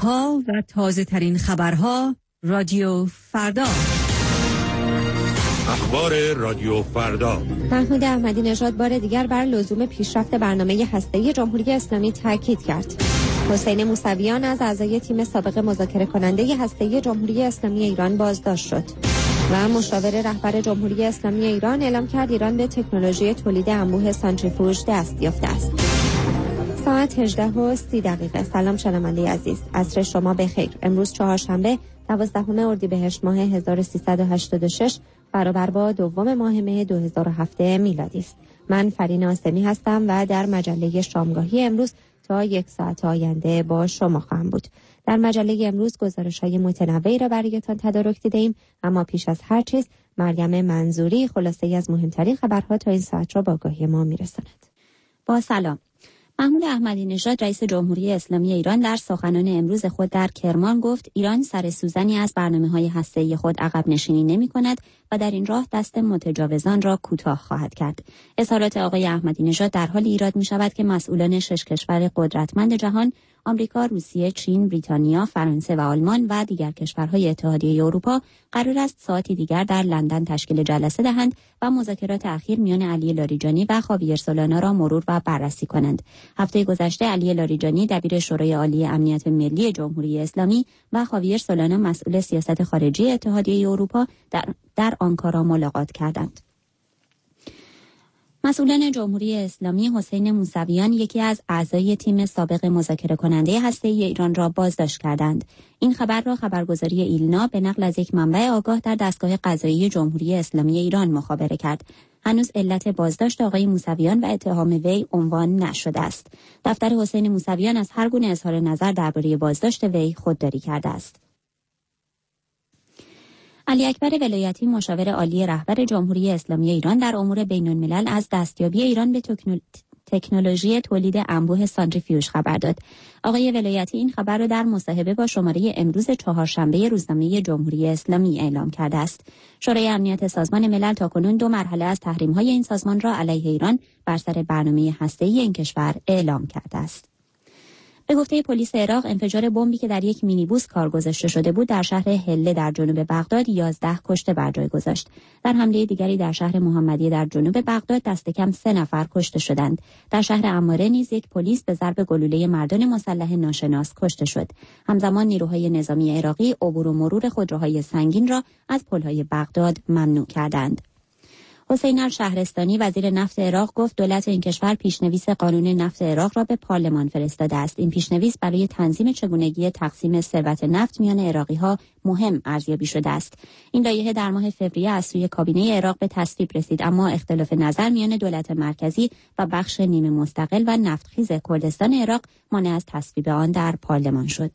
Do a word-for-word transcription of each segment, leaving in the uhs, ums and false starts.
ها و تازه ترین خبرها رادیو فردا. اخبار رادیو فردا. محمود احمدی نژاد بار دیگر بر لزوم پیشرفت برنامه هسته‌ای جمهوری اسلامی تاکید کرد. حسین موسویان از اعضای تیم سابق مذاکره کننده هسته‌ای جمهوری اسلامی ایران بازداشت شد. و مشاور رهبر جمهوری اسلامی ایران اعلام کرد ایران به تکنولوژی تولید انبوه سانتریفوژ دست یافته است. ساعت هجده و سی دقیقه. سلام شنونده عزیز، عصر شما بخیر. امروز چهارشنبه دوازدهم اردیبهشت ماه هزار و سیصد و هشتاد و شش برابر با دوم ماه مه دو هزار و هفت میلادی است. من فرین آسمی هستم و در مجله شامگاهی امروز تا یک ساعت آینده با شما خواهم بود. در مجله امروز گزارش‌های متنوعی را برایتان تدارک دیده‌ایم، اما پیش از هر چیز مریم منظوری خلاصه‌ای از مهمترین خبرها تا این ساعت را با آگاهی ما می‌رساند. با سلام. محمود احمدی نژاد رئیس جمهوری اسلامی ایران در سخنان امروز خود در کرمان گفت ایران سر سوزنی از برنامه‌های هسته‌ای خود عقب نشینی نمی‌کند و در این راه دست متجاوزان را کوتاه خواهد کرد. اظهارات آقای احمدی نژاد در حال ایراد می‌شود که مسئولان شش کشور قدرتمند جهان، آمریکا، روسیه، چین، بریتانیا، فرانسه و آلمان و دیگر کشورهای اتحادیه اروپا قرار است ساعتی دیگر در لندن تشکیل جلسه دهند و مذاکرات اخیر میان علی لاریجانی و خاویر سولانا را مرور و بررسی کنند. هفته گذشته علی لاریجانی دبیر شورای عالی امنیت ملی جمهوری اسلامی و خاویر سولانا مسئول سیاست خارجی اتحادیه اروپا در در آنکارا ملاقات کردند. مسئولان جمهوری اسلامی حسین موسویان یکی از اعضای تیم سابق مذاکره کننده هسته‌ای ایران را بازداشت کردند. این خبر را خبرگزاری ایلنا به نقل از یک منبع آگاه در دستگاه قضایی جمهوری اسلامی ایران مخابره کرد. هنوز علت بازداشت آقای موسویان و اتهام وی عنوان نشده است. دفتر حسین موسویان از هر گونه اظهار نظر درباره بازداشت وی خودداری کرده است. علی اکبر ولایتی مشاور عالی رهبر جمهوری اسلامی ایران در امور بین الملل از دستیابی ایران به تکنولوژی تولید انبوه سانتریفیوژ خبر داد. آقای ولایتی این خبر را در مصاحبه با شماره امروز چهارشنبه روزنامه جمهوری اسلامی اعلام کرده است. شورای امنیت سازمان ملل تاکنون دو مرحله از تحریم‌های این سازمان را علیه ایران بر سر برنامه هسته‌ای این کشور اعلام کرده است. به گفته پلیس عراق انفجار بمبی که در یک مینیبوس کار گذاشته شده بود در شهر هله در جنوب بغداد یازده کشته بر جای گذاشت. در حمله دیگری در شهر محمدیه در جنوب بغداد دست کم سه نفر کشته شدند. در شهر عماره نیز یک پلیس به ضرب گلوله مردان مسلح ناشناس کشته شد. همزمان نیروهای نظامی عراقی عبور و مرور خودروهای سنگین را از پل‌های بغداد ممنوع کردند. حسین الشهرستانی وزیر نفت عراق گفت دولت این کشور پیشنویس قانون نفت عراق را به پارلمان فرستاده است. این پیشنویس برای تنظیم چگونگی تقسیم ثروت نفت میان عراقی‌ها مهم ارزیابی شده است. این لایحه در ماه فوریه از سوی کابینه عراق به تصویب رسید، اما اختلاف نظر میان دولت مرکزی و بخش نیمه مستقل و نفتخیز کردستان عراق مانع از تصویب آن در پارلمان شد.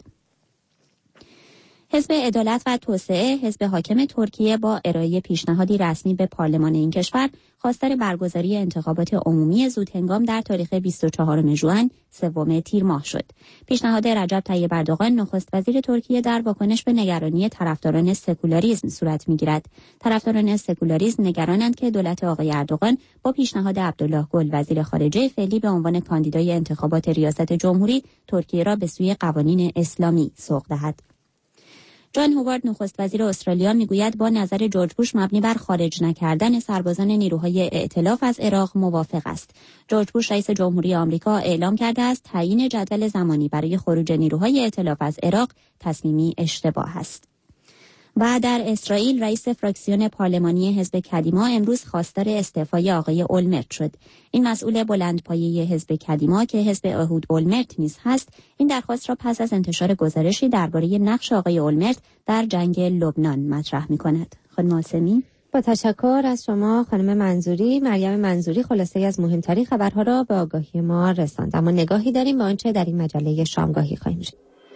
حزب عدالت و توسعه، حزب حاکم ترکیه با ارائه پیشنهادی رسمی به پارلمان این کشور خواستار برگزاری انتخابات عمومی زودهنگام در تاریخ بیست و چهارم ژوئن سوم تیر ماه شد. پیشنهاد رجب طیب اردوغان نخست وزیر ترکیه در واکنش به نگرانی طرفداران سکولاریسم صورت می‌گیرد. طرفداران سکولاریسم نگرانند که دولت آقای اردوغان با پیشنهاد عبدالله گل وزیر خارجه فعلی به عنوان کاندیدای انتخابات ریاست جمهوری ترکیه را به سوی قوانین اسلامی سوق دهد. جان هوارد نخست وزیر استرالیا میگوید با نظر جورج بوش مبنی بر خارج نکردن سربازان نیروهای ائتلاف از عراق موافق است. جورج بوش رئیس جمهوری آمریکا اعلام کرده است تعیین جدول زمانی برای خروج نیروهای ائتلاف از عراق تصمیمی اشتباه است. و در اسرائیل رئیس فراکسیون پارلمانی حزب کدیما امروز خواستار استعفای آقای اولمرت شد. این مسئول بلندپایه حزب کدیما که حزب اهود اولمرت نیز هست، این درخواست را پس از انتشار گزارشی درباره نقش آقای اولمرت در جنگ لبنان مطرح می‌کند. خانم آسمی، با تشکر از شما خانم منظوری. مریم منظوری خلاصه از مهمترین خبرها را به آگاهی ما رساند. اما نگاهی داریم به آنچه در این مجله شامگاهی خواهیم شد.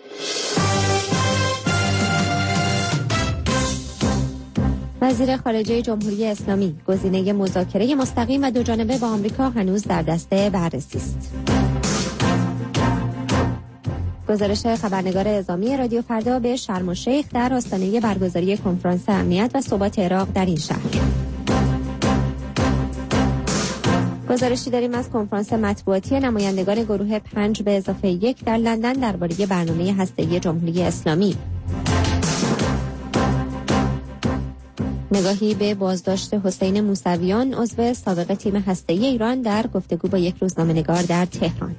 وزیر خارجه جمهوری اسلامی گزینه مذاکره مستقیم و دوجانبه با آمریکا هنوز در دست بررسی است. گزارش خبرنگار اعزامی رادیو فردا به شرم الشیخ در آستانه برگزاری کنفرانس امنیت و ثبات عراق در این شهر. گزارشی داریم از کنفرانس مطبوعاتی نمایندگان گروه پنج به اضافه یک در لندن درباره برنامه هسته‌ای جمهوری اسلامی. نگاهی به بازداشت حسین موسویان عضو سابق تیم هسته‌ای ایران در گفتگو با یک روزنامه‌نگار در تهران.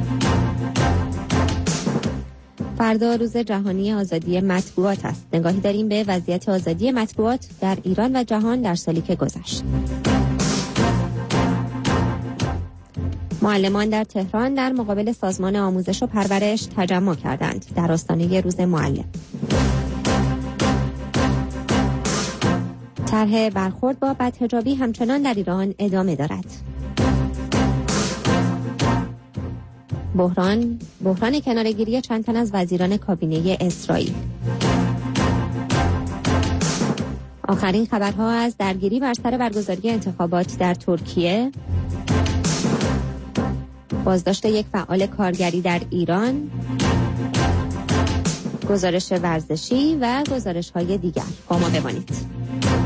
فردا روز جهانی آزادی مطبوعات است. نگاهی داریم به وضعیت آزادی مطبوعات در ایران و جهان در سالی که گذشت. معلمان در تهران در مقابل سازمان آموزش و پرورش تجمع کردند در آستانه روز معلم. طرح برخورد با بدحجابی همچنان در ایران ادامه دارد. بحران بحران کناره‌گیری چند تن از وزیران کابینه اسرائیل. آخرین خبرها از درگیری بر سر برگزاری انتخابات در ترکیه. بازداشت یک فعال کارگری در ایران. گزارش ورزشی و گزارش‌های دیگر. با ما بمانید.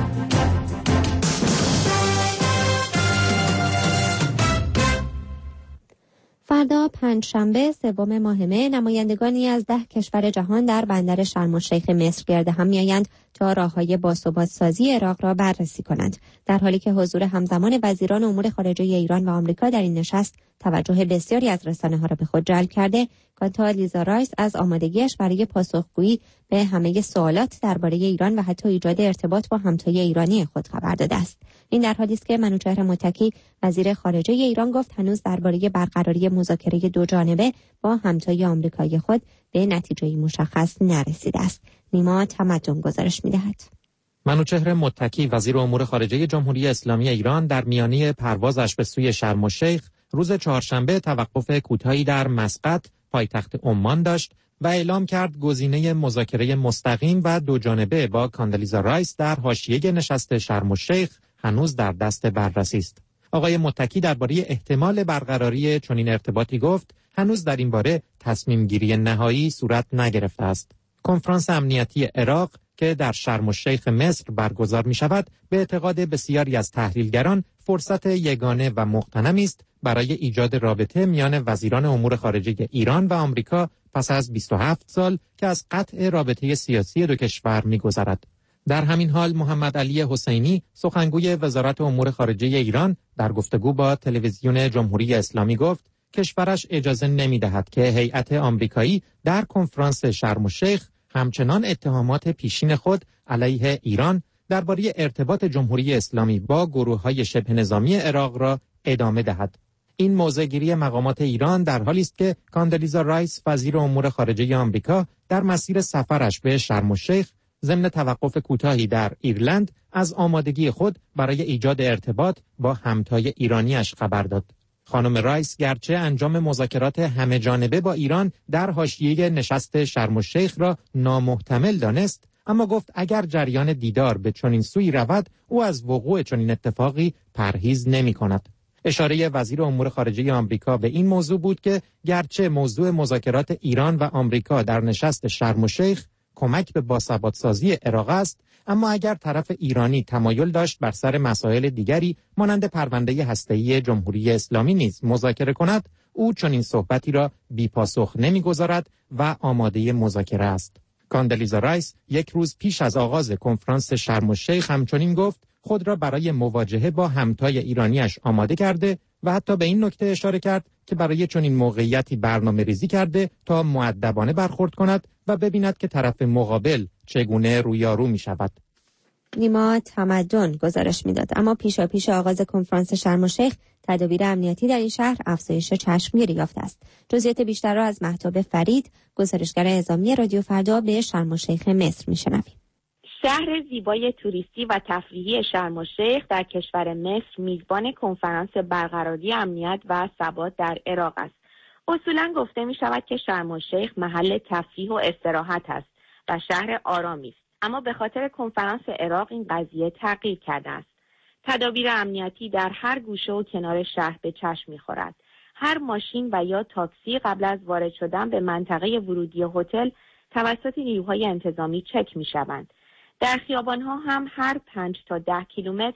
فردا پنجشنبه سوم ماه مه نمایندگانی از ده کشور جهان در بندر شرم الشیخ مصر گرد هم می‌آیند تا راه‌های باثبات‌سازی عراق را بررسی کنند، در حالی که حضور همزمان وزیران امور خارجه ایران و آمریکا در این نشست توجه بسیاری از رسانه‌ها را به خود جلب کرده. کاندلیزا رایس از آمادگیش برای پاسخگویی به همه سوالات درباره ایران و حتی ایجاد ارتباط با همتای ایرانی خود خبر داده است. این در حالی است که منوچهر متکی وزیر خارجه ایران گفت هنوز درباره برقراری مذاکره دو جانبه با همتای آمریکایی خود به نتیجه مشخص نرسیده است. نیما تمدن گزارش می‌دهد. منوچهر متکی وزیر امور خارجه جمهوری اسلامی ایران در میانه پروازش به سوی شرم الشیخ روز چهارشنبه توقف کوتاهی در مسقط پایتخت عمان داشت و اعلام کرد گزینه مذاکره مستقیم و دو جانبه با کاندلیزا رایس در حاشیه نشست شرم الشیخ هنوز در دست بررسی است. آقای متکی درباره احتمال برقراری چنین ارتباطی گفت هنوز در این باره تصمیم گیری نهایی صورت نگرفته است. کنفرانس امنیتی عراق که در شرم الشیخ مصر برگزار می شود به اعتقاد بسیاری از تحلیلگران فرصت یگانه و مغتنمی است برای ایجاد رابطه میان وزیران امور خارجه ایران و آمریکا پس از بیست و هفت سال که از قطع رابطه سیاسی دو کشور می‌گذرد. در همین حال محمد علی حسینی سخنگوی وزارت امور خارجه ایران در گفتگو با تلویزیون جمهوری اسلامی گفت کشورش اجازه نمی‌دهد که هیئت آمریکایی در کنفرانس شرم الشیخ همچنان اتهامات پیشین خود علیه ایران درباره ارتباط جمهوری اسلامی با گروه‌های شبه نظامی عراق را ادامه دهد. این موضع‌گیری مقامات ایران در حالی است که کاندلیزا رایس وزیر امور خارجه آمریکا در مسیر سفرش به شرم الشیخ ضمن توقف کوتاهی در ایرلند از آمادگی خود برای ایجاد ارتباط با همتای ایرانیش خبر داد. خانم رایس گرچه انجام مذاکرات همه جانبه با ایران در حاشیه نشست شرم الشیخ را نامحتمل دانست، اما گفت اگر جریان دیدار به چنین سوی رود او از وقوع چنین اتفاقی پرهیز نمی‌کند. اشاره وزیر امور خارجه آمریکا به این موضوع بود که گرچه موضوع مذاکرات ایران و آمریکا در نشست شرم الشیخ کمک به باثبات‌سازی عراق است، اما اگر طرف ایرانی تمایل داشت بر سر مسائل دیگری مانند پرونده هسته‌ای جمهوری اسلامی نیز مذاکره کند، او چنین صحبتی را بی‌پاسخ نمی‌گذارد و آماده مذاکره است. کاندلیزا رایس یک روز پیش از آغاز کنفرانس شرم الشیخ همچنین گفت خود را برای مواجهه با همتای ایرانیش آماده کرده و حتی به این نکته اشاره کرد که برای چنین موقعیتی برنامه ریزی کرده تا مؤدبانه برخورد کند و ببیند که طرف مقابل چگونه رویارو می شود. نیما تمدن گزارش میداد. اما پیشا پیش آغاز کنفرانس شرم الشیخ تدابیر امنیتی در این شهر افزایش چشمگیری یافته است. جزئیات بیشتر را از مهتاب فرید، گزارشگر اعزامی رادیو فردا به شرم الشیخ مصر میشنویم. شهر زیبای توریستی و تفریحی شرم الشیخ در کشور مصر میزبان کنفرانس برقراری امنیت و ثبات در عراق است. اصولاً گفته می شود که شرم الشیخ محل تفریح و استراحت است و شهر آرامی است، اما به خاطر کنفرانس عراق این قضیه تغییر کرده است. تدابیر امنیتی در هر گوشه و کنار شهر به چشم می‌خورد. هر ماشین و یا تاکسی قبل از وارد شدن به منطقه ورودی هتل توسط نیروهای انتظامی چک می‌شوند. در خیابان‌ها هم هر پنج تا ده کیلومتر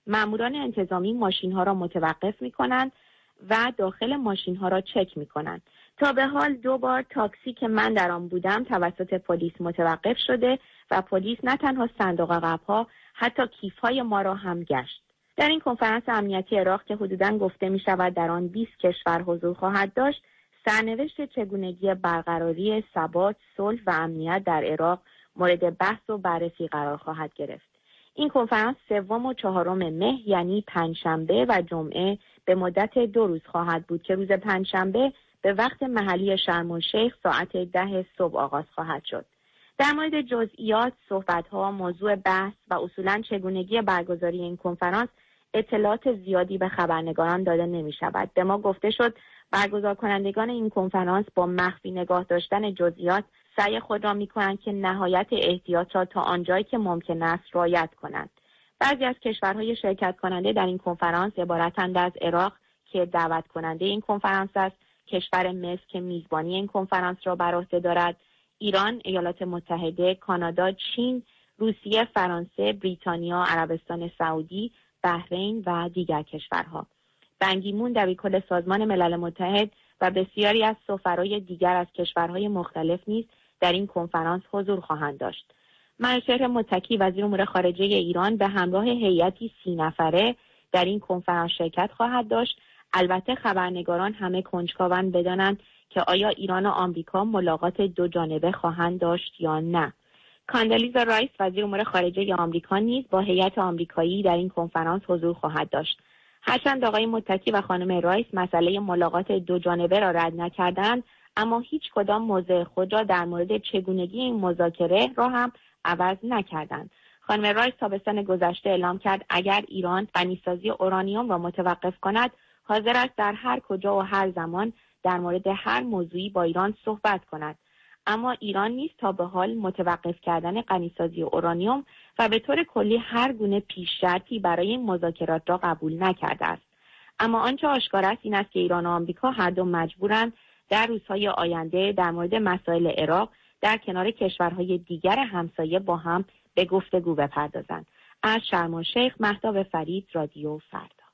ماموران انتظامی ماشین‌ها را متوقف می‌کنند و داخل ماشین‌ها را چک می‌کنند. تا به حال دو بار تاکسی که من در آن بودم توسط پلیس متوقف شده و پلیس نه تنها صندوق عقب‌ها حتی کیف‌های ما را هم گشت. در این کنفرانس امنیتی عراق که حدوداً گفته می‌شود در آن بیست کشور حضور خواهد داشت، سرنوشت چگونگی برقراری ثبات، صلح و امنیت در عراق مورد بحث و بررسی قرار خواهد گرفت. این کنفرانس سوم و چهارم مه یعنی پنجشنبه و جمعه به مدت دو روز خواهد بود که روز پنجشنبه به وقت محلی شرم الشیخ ساعت ده صبح آغاز خواهد شد. در مورد جزئیات، صحبت‌ها، موضوع بحث و اصولاً چگونگی برگزاری این کنفرانس اطلاعات زیادی به خبرنگاران داده نمی‌شود. به ما گفته شد برگزار کنندگان این کنفرانس با مخفی نگاه داشتن جزئیات سعی خود را می‌کنند که نهایت احتیاط را تا آنجایی که ممکن است رعایت کنند. بعضی از کشورهای شرکت کننده در این کنفرانس عبارتند از عراق که دعوت کننده این کنفرانس است، کشور مصر که میزبانی این کنفرانس را بر عهده دارد، ایران، ایالات متحده، کانادا، چین، روسیه، فرانسه، بریتانیا، عربستان سعودی، بحرین و دیگر کشورها. بن کی مون دبیرکل سازمان ملل متحد و بسیاری از سفرای دیگر از کشورهای مختلف نیز در این کنفرانس حضور خواهند داشت. منوچهر متکی وزیر امور خارجه ایران به همراه هیئتی سی نفره در این کنفرانس شرکت خواهد داشت. البته خبرنگاران همه کنجکاوند بدانند که آیا ایران و آمریکا ملاقات دو جانبه خواهند داشت یا نه. کاندلیزا رایس وزیر امور خارجه آمریکا نیز با هیئت آمریکایی در این کنفرانس حضور خواهد داشت. هرچند آقای متکی و خانم رایس مسئله ملاقات دو جانبه را رد نکردند، اما هیچ کدام موضع خود را در مورد چگونگی این مذاکره را هم عوض نکردند. خانم رایس تابستان گذشته اعلام کرد اگر ایران غنیسازی اورانیوم را متوقف کند، حاضر است در هر کجا و هر زمان در مورد هر موضوعی با ایران صحبت کند. اما ایران نیست تا به حال متوقف کردن غنیسازی اورانیوم و به طور کلی هر گونه پیش شرطی برای این مذاکرات را قبول نکرده است. اما آنچه آشکار است این است که ایران و آمریکا هر دو مجبورند در روزهای آینده در مورد مسائل عراق در کنار کشورهای دیگر همسایه با هم به گفتگو بپردازند. از شرم الشیخ مهتاب فرید، رادیو فردا.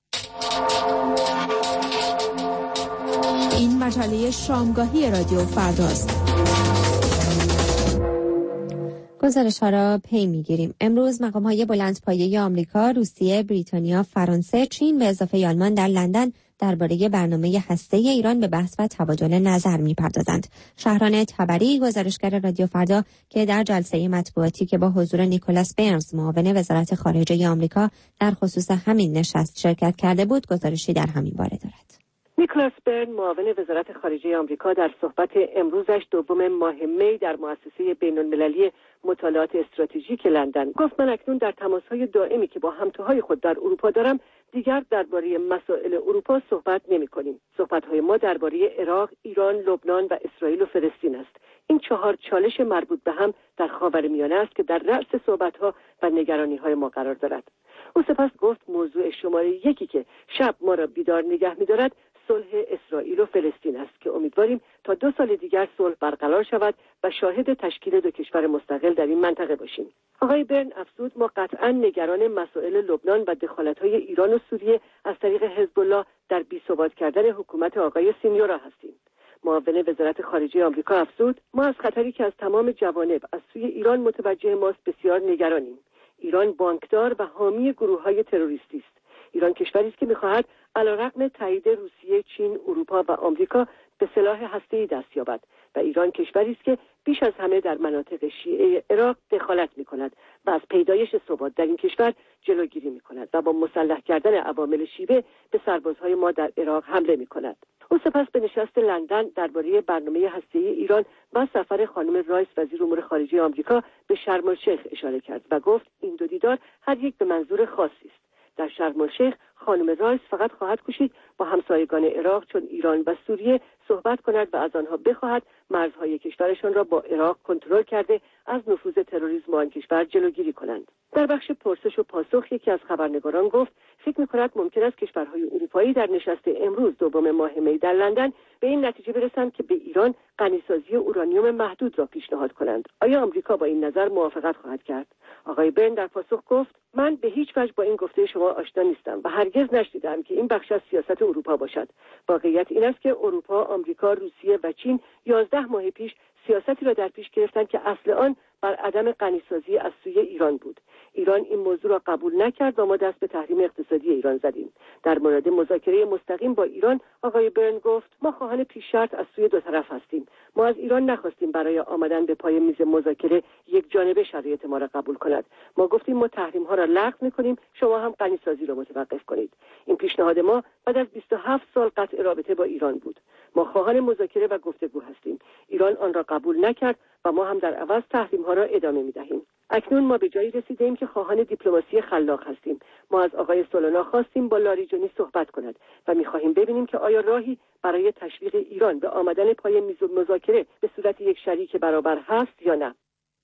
این مجله شامگاهی رادیو فرداست. گزارش‌ها را پی می‌گیریم. امروز مقام‌های بلندپایه آمریکا، روسیه، بریتانیا، فرانسه، چین به اضافه آلمان در لندن درباره برنامه هسته‌ای ایران به بحث و تبادل نظر می‌پردازند. شهران تبری، گزارشگر رادیو فردا که در جلسه مطبوعاتی که با حضور نیکولاس برنز معاون وزارت خارجه آمریکا در خصوص همین نشست شرکت کرده بود، گزارشی در همین باره دارد. نیکولاس برن معاون وزارت خارجه آمریکا در صحبت امروزش دوم ماه می در مؤسسه بین‌المللی مطالعات استراتژیک لندن گفت من اکنون در تماس‌های دائمی که با همتاهای خود در اروپا دارم دیگر درباره مسائل اروپا صحبت نمی‌کنیم. صحبت‌های ما درباره عراق، ایران، لبنان و اسرائیل و فلسطین است. این چهار چالش مربوط به هم در خاورمیانه است که در رأس صحبت‌ها و نگرانی‌های ما قرار دارد. او سپس گفت موضوع شماره یکی که شب ما را بیدار نگه می‌دارد صلح اسرائیل و فلسطین است که امیدواریم تا دو سال دیگر صلح برقرار شود و شاهد تشکیل دو کشور مستقل در این منطقه باشیم. آقای برن افزود ما قطعاً نگران مسائل لبنان و دخالت‌های ایران و سوریه از طریق حزب الله در بی‌ثبات کردن حکومت آقای سینیورا هستیم. معاون وزارت خارجه آمریکا افزود ما از خطری که از تمام جوانب از سوی ایران متوجه ماست بسیار نگرانیم. ایران بانکدار و حامی گروه‌های تروریستی است. ایران کشوری است که می‌خواهد علیرغم تایید روسیه، چین، اروپا و آمریکا به سلاح هسته‌ای دست یابد و ایران کشوری است که بیش از همه در مناطق شیعه عراق دخالت می‌کند و از پیدایش ثبات در این کشور جلوگیری می‌کند و با مسلح کردن عوامل شیعه به سربازهای ما در عراق حمله می‌کند. او سپس به نشست لندن درباره برنامه هسته‌ای ایران و سفر خانم رایس وزیر امور خارجه آمریکا به شرم الشیخ اشاره کرد و گفت این دو دیدار هر یک به منظور خاصی است. در شرم الشیخ خانم رایس فقط خواهد کوشید با همسایگان عراق چون ایران و سوریه صحبت کند و از آنها بخواهد مرزهای کشورشان را با عراق کنترل کرده از نفوذ تروریسم آن کشور جلوگیری کنند. در بخش پرسش و پاسخ یکی از خبرنگاران گفت فکر می‌کند ممکن است کشورهای اروپایی در نشست امروز دوم ماه می در لندن به این نتیجه برسند که به ایران غنیسازی اورانیوم محدود را پیشنهاد کنند. آیا آمریکا با این نظر موافقت خواهد کرد؟ آقای برن در پاسخ گفت من به هیچ وجه با این گفته شما آشنا نیستم و هرگز نشنیدم که این بخش از سیاست اروپا باشد. واقعیت این است که اروپا، آمریکا، روسیه و چین یازده ماه پیش سیاستی را در پیش گرفتند که اصل آن بر عدم غنیسازی از سوی ایران بود. ایران این موضوع را قبول نکرد و ما دست به تحریم اقتصادی ایران زدیم. در مورد مذاکره مستقیم با ایران آقای برن گفت ما خواهان پیش شرط از سوی دو طرف هستیم. ما از ایران نخواستیم برای آمدن به پای میز مذاکره یک جانبه شرایط ما را قبول کند. ما گفتیم ما تحریم ها را لغو می‌کنیم، شما هم غنیسازی را متوقف کنید. این پیشنهاد ما بعد از بیست و هفت سال قطع رابطه با ایران بود. ما خواهان مذاکره و گفتگو هستیم. ایران آن را قبول نکرد و ما هم در عوض تحریم ها را ادامه می‌دهیم. اکنون ما به جایی رسیدیم که خواهان دیپلماسی خلاق هستیم. ما از آقای سولانا خواستیم با لاریجانی صحبت کند و می‌خواهیم ببینیم که آیا راهی برای تشویق ایران به آمدن پای میز مذاکره به صورت یک شریک برابر هست یا نه.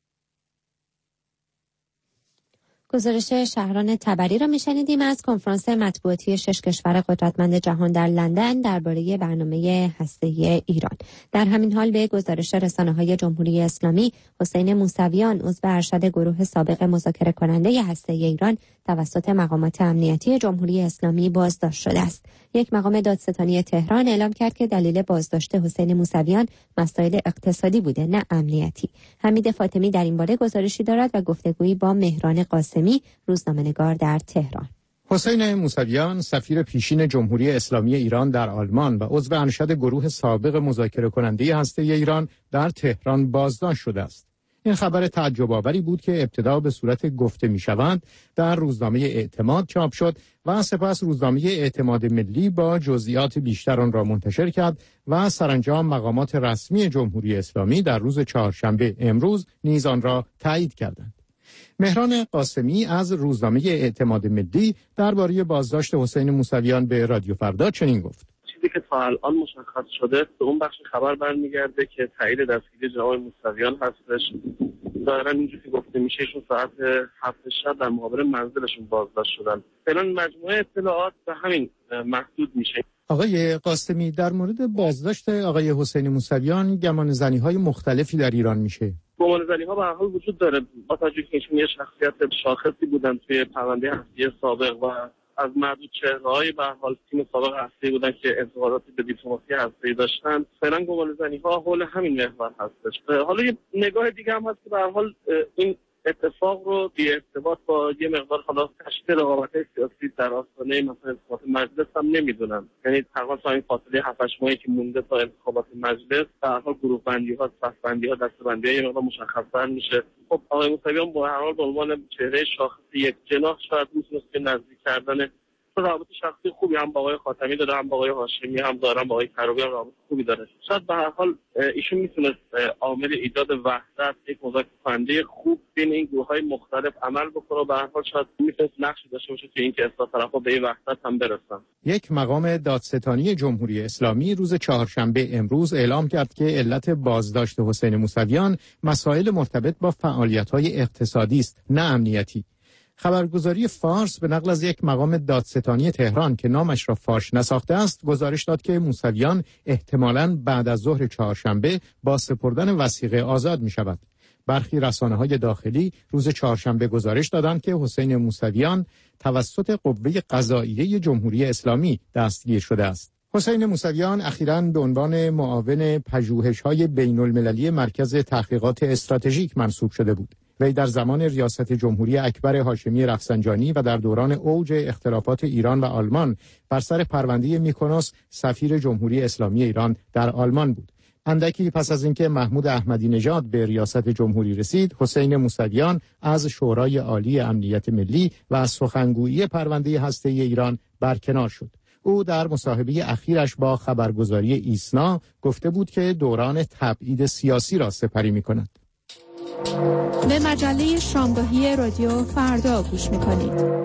گزارش شهران تبری را میشنیدیم از کنفرانس مطبوعاتی شش کشور قدرتمند جهان در لندن درباره برنامه هسته‌ای ایران. در همین حال به گزارش رسانه‌های جمهوری اسلامی، حسین موسویان عضو ارشد گروه سابق مذاکره کننده هسته‌ای ایران توسط مقامات امنیتی جمهوری اسلامی بازداشت شده است. یک مقام دادستانی تهران اعلام کرد که دلیل بازداشت حسین موسویان مسائل اقتصادی بوده نه امنیتی. حمید فاطمی در این باره گزارشی دارد و گفتگویی با مهران قاسمی، روزنامه‌نگار در تهران. حسین موسویان سفیر پیشین جمهوری اسلامی ایران در آلمان و عضو ارشد گروه سابق مذاکره کننده هسته‌ای ایران در تهران بازداشت شده است. این خبر تعجب آوری بود که ابتدا به صورت گفته می‌شوند در روزنامه اعتماد چاپ شد و سپس روزنامه اعتماد ملی با جزئیات بیشتر آن را منتشر کرد و سرانجام مقامات رسمی جمهوری اسلامی در روز چهارشنبه امروز نیز آن را تایید کردند. مهران قاسمی از روزنامه اعتماد ملی درباره بازداشت حسین موسویان به رادیو فردا چنین گفت: چیزی که تا الان مشخص شده به اون بخش خبر برمیگرده که تایید دستگیری جناب موسویان هستش. ظاهرا اینجوری که گفته میشه ایشون ساعت هفت شب در مقابل منزلشون بازداشت شدن. فعلا مجموعه اطلاعات به همین محدود میشه. آقای قاسمی، در مورد بازداشت آقای حسین موسویان گمانه‌زنی‌های مختلفی در ایران میشه. گمانه‌زنی‌ها به هر حال وجود داره، با توجه که ایشون یه شخصیت شاخصی بودن توی پرونده هستی سابق و از معدود چهره‌های به هر حال تیم سابق هستی بودن که انتقاداتی به دیپلماسی هستی داشتن. فعلا گمانه‌زنی‌ها حول همین محور هستش. حالا یه نگاه دیگه هم هست که به هر حال این اتفاق رو بی ارتباط با یه مقدار حالا تشدید رقابت‌های سیاسی در آستانه مثلا انتخابات مجلس هم نمیدونم. یعنی تقریبا تا این فاصله هفت هشت ماهی که مونده تا انتخابات مجلس در حال گروه بندی‌ها، صف بندی‌ها، دسته بندی‌ها یه مقدار مشخص‌تر میشه. خب آقای موسویان با هر حال به عنوان چهره شاخص یک جناح شاید میتونست که نزدیک کردن رابطه شخصی خوبی هم با آقای خاتمی داره، هم با آقای هاشمی هم دارن، با آقای کروبی هم رابطه خوبی داره. شاید به هر حال ایشون میتونست عامل ایجاد وحدت، یک مذاکره کننده خوب بین این گروه‌های مختلف عمل بکنه و به هر حال شاید میتونست نقشی داشته باشه که اینکه اصلاح طلبها به این وحدت هم برسن. یک مقام دادستانی جمهوری اسلامی روز چهارشنبه امروز اعلام کرد که علت بازداشت حسین موسویان مسائل مرتبط با فعالیت‌های اقتصادی است، نه امنیتی. خبرگزاری فارس به نقل از یک مقام دادستانی تهران که نامش را فاش نساخته است گزارش داد که موسویان احتمالاً بعد از ظهر چهارشنبه با سپردن وثیقه آزاد می شود. برخی رسانه‌های داخلی روز چهارشنبه گزارش دادند که حسین موسویان توسط قوه قضاییه جمهوری اسلامی دستگیر شده است. حسین موسویان اخیراً به عنوان معاون پژوهش‌های بین‌المللی مرکز تحقیقات استراتژیک منصوب شده بود. وی در زمان ریاست جمهوری اکبر هاشمی رفسنجانی و در دوران اوج اختلافات ایران و آلمان بر سر پرونده میکونوس سفیر جمهوری اسلامی ایران در آلمان بود. اندکی پس از اینکه محمود احمدی نژاد به ریاست جمهوری رسید، حسین موسویان از شورای عالی امنیت ملی و از سخنگویی پرونده هسته‌ای ایران برکنار شد. او در مصاحبه اخیرش با خبرگزاری ایسنا گفته بود که دوران تبعید سیاسی را سپری می‌کند. به مجله شامگاهی رادیو فردا گوش میکنید.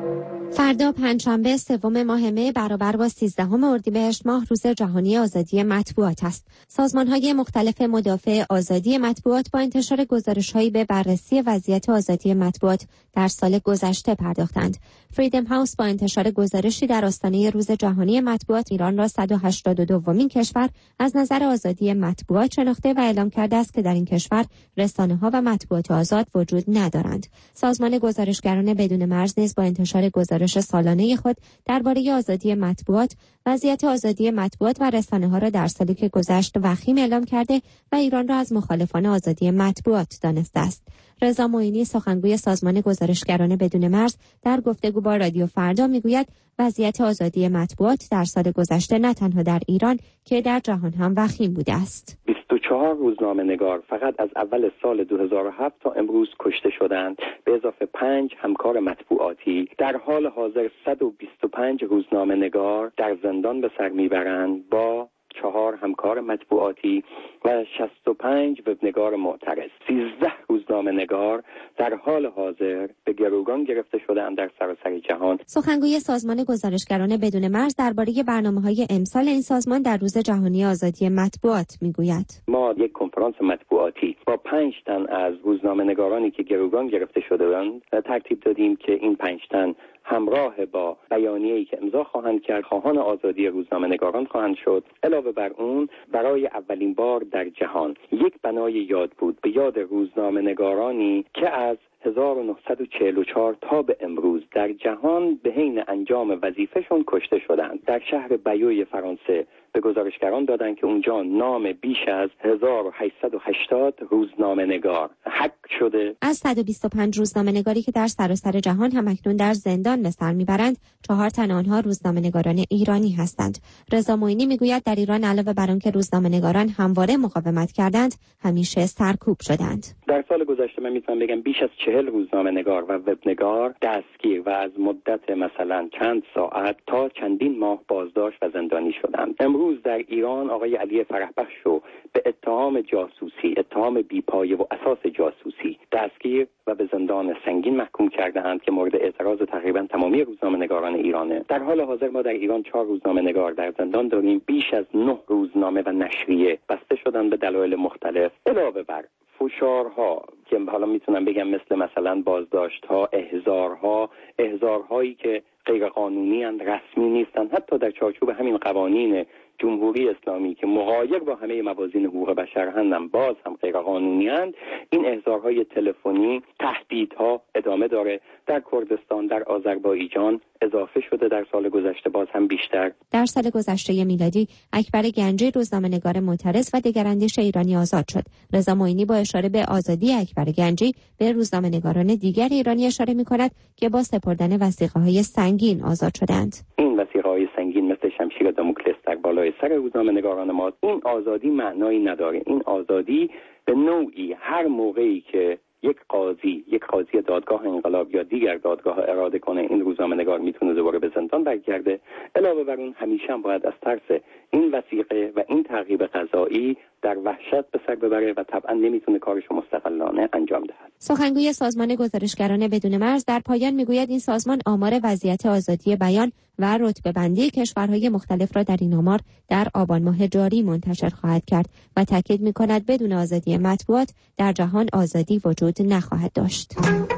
فردا پنجشنبه سوم ماه می برابر با سیزدهم اردیبهشت ماه روز جهانی آزادی مطبوعات است. سازمان‌های مختلف مدافع آزادی مطبوعات با انتشار گزارش‌هایی به بررسی وضعیت آزادی مطبوعات در سال گذشته پرداختند. فریدم هاوس با انتشار گزارشی در آستانه روز جهانی مطبوعات ایران را صد و هشتاد و دومین کشور از نظر آزادی مطبوعات شناخته و اعلام کرده است که در این کشور رسانه‌ها و مطبوعات آزاد وجود ندارند. سازمان گزارشگران بدون مرز نیز با انتشار گزارش سالانه خود درباره آزادی مطبوعات، وضعیت آزادی مطبوعات و رسانه‌ها را در سالی که گذشت وخیم اعلام کرده و ایران را از مخالفان آزادی مطبوعات دانسته است. رضا معینی سخنگوی سازمان گزارشگران بدون مرز در گفتگو با رادیو فردا میگوید وضعیت آزادی مطبوعات در سال گذشته نه تنها در ایران که در جهان هم وخیم بوده است. بیست و چهار روزنامه‌نگار فقط از اول سال دو هزار و هفت تا امروز کشته شدند، به اضافه پنج همکار مطبوعاتی. در حال حاضر صد و بیست و پنج روزنامه‌نگار در زندان به سر میبرند با چهار همکار مطبوعاتی و شصت و پنج وبنگار معترض. سیزده روزنامه نگار در حال حاضر به گروگان گرفته شده‌اند در سراسر جهان. سخنگوی سازمان گزارشگران بدون مرز درباره برنامه‌های امسال این سازمان در روز جهانی آزادی مطبوعات میگوید: ما یک کنفرانس مطبوعاتی با پنج تن از روزنامه نگارانی که گروگان گرفته شده‌اند ترتیب دادیم که این پنج تن همراه با بیانیه‌ای که امضا خواهند کرد خواهان آزادی روزنامه‌نگاران خواهند شد. علاوه بر اون برای اولین بار در جهان یک بنای یاد بود به یاد روزنامه‌نگارانی که از هزار و نهصد و چهل و چهار تا به امروز در جهان به حین انجام وظیفهشون کشته شدند. در شهر بیوی فرانسه به گزارشگران دادند که اونجا نام بیش از هزار و هشتصد و هشتاد روزنامه‌نگار حک شده. از صد و بیست و پنج روزنامه‌نگاری که در سراسر جهان هم اکنون در زندان به سر میبرند، چهار تن آنها روزنامه‌نگاران ایرانی هستند. رضا معینی میگوید در ایران علاوه بر آنکه روزنامه‌نگاران همواره مقاومت کردند، همیشه سرکوب شدند. در سال گذشته من میتونم بگم بیش از چهل روزنامه‌نگار و وبنگار دستگیر و از مدت مثلا چند ساعت تا چندین ماه بازداشت و زندانی شدند. امروز در ایران آقای علی فرحبخش رو به اتهام جاسوسی، اتهام بیپایه و اساس جاسوسی دستگیر و به زندان سنگین محکوم کرده‌اند که مورد اعتراض تقریبا تمامی روزنامه‌نگاران ایرانه. در حال حاضر ما در ایران چهار روزنامه‌نگار در زندان داریم. بیش از نه روزنامه و نشریه بسته شدن به دلایل مختلف. علاوه بر فشارها که حالا میتونم بگم مثل مثلا بازداشت‌ها، احضارها، احضارهایی که غیر قانونی اند، رسمی نیستند، حتی در چارچوب همین قوانین جمهوری اسلامی که مغایر با همه موازین حقوق بشر هستند باز هم غیر قانونی اند. این احضارهای تلفنی، تهدیدها ادامه داره. در کردستان، در آذربایجان اضافه شده در سال گذشته باز هم بیشتر. در سال گذشته میلادی اکبر گنجی روزنامه‌نگار معترض و دگراندیش ایرانی آزاد شد. رضا معینی با اشاره به آزادی اکبر گنجی به روزنامه‌نگاران دیگر ایرانی اشاره می‌کند که با سپردن وثیقه‌های سنگین آزاد شدند. این وثیقه‌های سنگین مثل شمشیر داموکلس در بالای سر روزنامه‌نگاران ما. این آزادی معنایی نداره. این آزادی به نوعی هر موقعی که یک قاضی، یک قاضی دادگاه انقلاب یا دیگر دادگاه اراده کنه این روزنامه‌نگار میتونه دوباره به زندان برگرده. علاوه بر اون همیشه هم باید از ترس این وثیقه و این تعقیب قضایی در وحشت به سر ببره و طبعا نمیتونه کارشو مستقلانه انجام دهد. سخنگوی سازمان گزارشگران بدون مرز در پایان میگوید این سازمان آمار وضعیت آزادی بیان و رتبه‌بندی کشورهای مختلف را در این آمار در آبان ماه جاری منتشر خواهد کرد و تاکید می‌کند بدون آزادی مطبوعات در جهان آزادی وجود نخواهد داشت.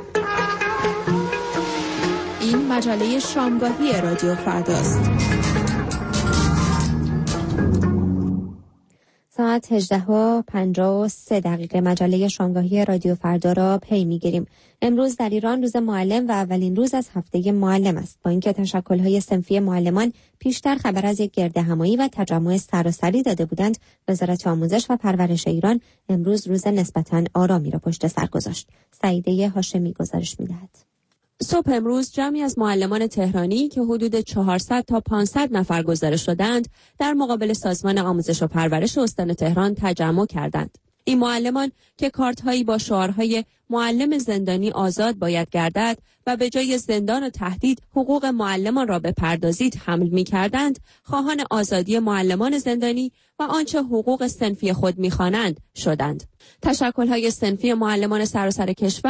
این مجله شامگاهی رادیو فرداست. ساعت هجده و پنجاه و سه دقیقه مجله شامگاهی رادیو فردا را پی میگیریم. امروز در ایران روز معلم و اولین روز از هفته معلم است. با اینکه تشکل‌های صنفی معلمان پیشتر خبر از یک گردهمایی و تجمع سراسری داده بودند، وزارت آموزش و پرورش ایران امروز روز نسبتاً آرامی را پشت سر گذاشت. سعیده هاشمی گزارش می‌دهد. صبح امروز جمعی از معلمان تهرانی که حدود چهارصد تا پانصد نفر گزارش شدند در مقابل سازمان آموزش و پرورش استان تهران تجمع کردند. این معلمان که کارت‌هایی با شعارهای معلم زندانی آزاد باید گردد و به جای زندان و تهدید حقوق معلمان را بپردازید حمل می‌کردند، خواهان آزادی معلمان زندانی و آنچه حقوق صنفی خود می‌خوانند شدند. تشکل‌های صنفی معلمان سراسر کشور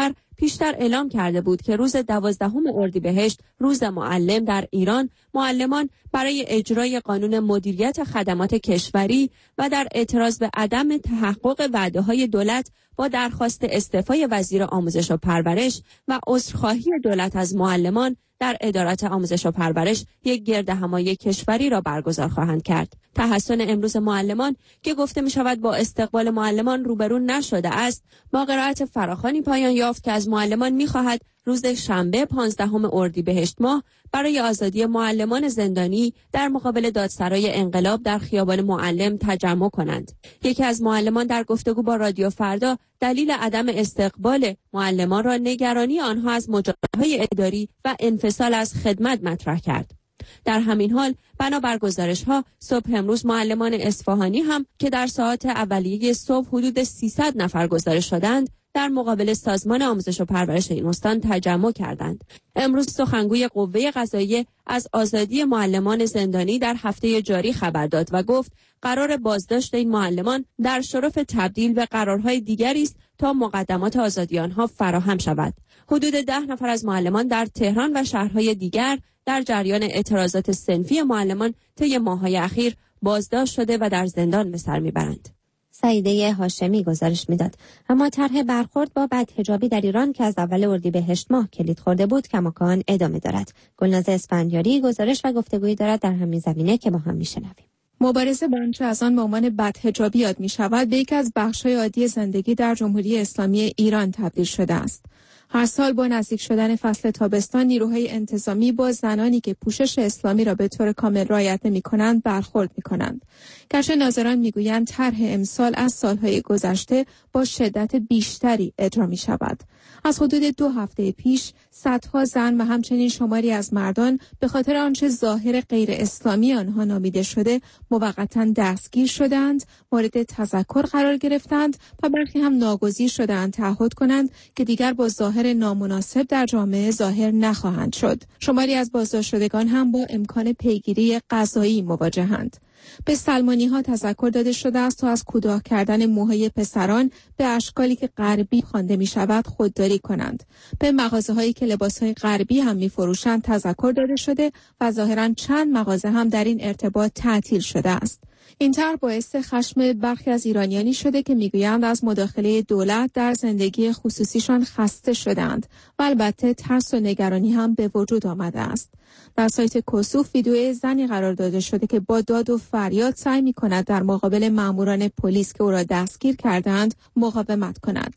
پیشتر اعلام کرده بود که روز دوازدهم اردیبهشت روز معلم در ایران، معلمان برای اجرای قانون مدیریت خدمات کشوری و در اعتراض به عدم تحقق وعده‌های دولت با درخواست استعفای وزیر آموزش و پرورش و عذرخواهی دولت از معلمان در ادارات آموزش و پرورش یک گردهمایی کشوری را برگزار خواهند کرد. تحسن امروز معلمان که گفته می شود با استقبال معلمان روبرو نشده است، با قرائت فراخوانی پایان یافت که از معلمان می خواهد روز شنبه پانزدهم اردیبهشت ماه برای آزادی معلمان زندانی در مقابل دادسرای انقلاب در خیابان معلم تجمع کنند. یکی از معلمان در گفتگو با رادیو فردا دلیل عدم استقبال معلمان را نگرانی آنها از مجازات‌های اداری و انفصال از خدمت مطرح کرد. در همین حال بنابر گزارش‌ها صبح امروز معلمان اصفهانی هم که در ساعات اولیه صبح حدود سیصد نفر گزارش شدند در مقابل سازمان آموزش و پرورش این استان تجمع کردند. امروز سخنگوی قوه قضاییه از آزادی معلمان زندانی در هفته جاری خبر داد و گفت قرار بازداشت این معلمان در شرف تبدیل به قرارهای دیگری است تا مقدمات آزادی آنها فراهم شود. حدود ده نفر از معلمان در تهران و شهرهای دیگر در جریان اعتراضات صنفی معلمان طی ماه‌های اخیر بازداشت شده و در زندان به سر میبرند. سعیده هاشمی گزارش میداد. اما طرح برخورد با بدحجابی در ایران که از اول اردیبهشت ماه کلید خورده بود کماکان ادامه دارد. گلناز اسفندیاری گزارش و گفتگویی دارد در همین زمینه که با هم میشنویم. مبارزه با آنچه از آن به عنوان بدحجابی یاد می شود به یکی از بخش‌های عادی زندگی در جمهوری اسلامی ایران تبدیل شده است. هر سال با نزدیک شدن فصل تابستان نیروهای انتظامی با زنانی که پوشش اسلامی را به طور کامل رعایت نمی‌کنند برخورد می‌کنند. گرچه ناظران می‌گویند طرح امسال از سال‌های گذشته با شدت بیشتری اجرا می‌شود. از حدود دو هفته پیش صدها زن و همچنین شماری از مردان به خاطر آنچه ظاهر غیر اسلامی آنها نامیده شده موقتاً دستگیر شدند، مورد تذکر قرار گرفتند و برخی هم ناگزیر شدند تعهد کنند که دیگر با ظاهر نامناسب در جامعه ظاهر نخواهند شد. شماری از بازداشت شدگان هم با امکان پیگیری قضایی مواجهند. به سلمانی ها تذکر داده شده است تا از کوتاه کردن موهای پسران به اشکالی که غربی خوانده می شود خودداری کنند. به مغازه هایی که لباس های غربی هم می فروشند تذکر داده شده و ظاهراً چند مغازه هم در این ارتباط تعطیل شده است. این طرح باعث خشم برخی از ایرانیانی شده که میگویند از مداخله دولت در زندگی خصوصیشان خسته شدند و البته ترس و نگرانی هم به وجود آمده است. در سایت کسوف ویدیو زنی قرار داده شده که با داد و فریاد سعی می‌کند در مقابل ماموران پلیس که او را دستگیر کردند مقاومت کند.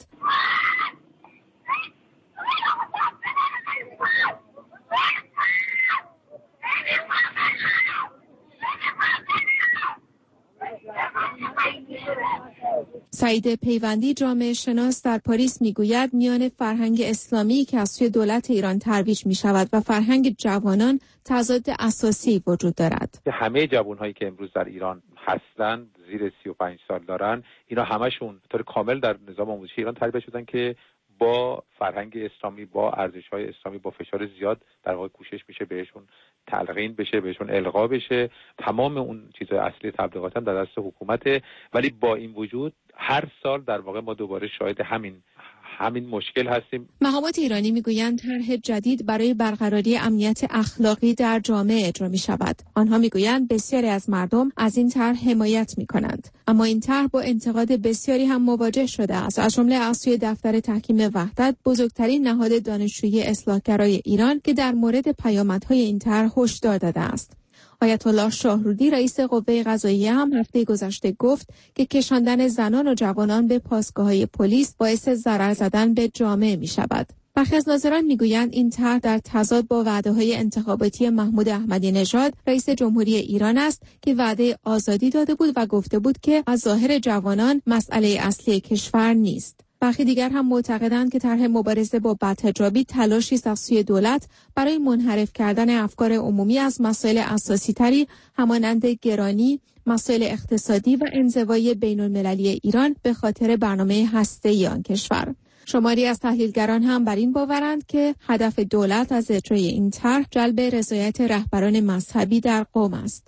سعید پیوندی جامعه شناس در پاریس میگوید میان فرهنگ اسلامی که از سوی دولت ایران ترویج می شود و فرهنگ جوانان تضاد اساسی وجود دارد. همه جوانهایی که امروز در ایران هستند زیر سی و پنج سال دارن، اینا همشون به طور کامل در نظام آموزشی ایران تربیت شدن که با فرهنگ اسلامی، با ارزش‌های اسلامی، با فشار زیاد در واقع کوشش میشه بهشون تلقین بشه، بهشون القا بشه. تمام اون چیزهای اصلی تبلیغات هم در دست حکومته، ولی با این وجود هر سال در واقع ما دوباره شاهد همین همین مشکل هستیم. مقامات ایرانی میگویند طرح جدید برای برقراری امنیت اخلاقی در جامعه اجرا می شود. آنها میگویند بسیاری از مردم از این طرح حمایت می کنند، اما این طرح با انتقاد بسیاری هم مواجه شده است، از جمله از سوی دفتر تحکیم وحدت، بزرگترین نهاد دانشجویی اصلاحگرای ایران که در مورد پیامدهای این طرح هشدار داده است. آیت الله شاهرودی رئیس قوه قضاییه هم هفته گذشته گفت که کشاندن زنان و جوانان به پاسگاه‌های پلیس باعث ضرر زدن به جامعه می شود. برخی از ناظران میگویند این طرح در تضاد با وعده‌های انتخاباتی محمود احمدی نژاد رئیس جمهوری ایران است که وعده آزادی داده بود و گفته بود که از ظاهر جوانان مسئله اصلی کشور نیست. برخی دیگر هم معتقدند که طرح مبارزه با بدحجابی تلاشی است از سوی دولت برای منحرف کردن افکار عمومی از مسائل اساسی تری همانند گرانی، مسائل اقتصادی و انزوای بین‌المللی ایران به خاطر برنامه هسته‌ای آن کشور. شماری از تحلیلگران هم بر این باورند که هدف دولت از اجرای این طرح جلب رضایت رهبران مذهبی در قم است.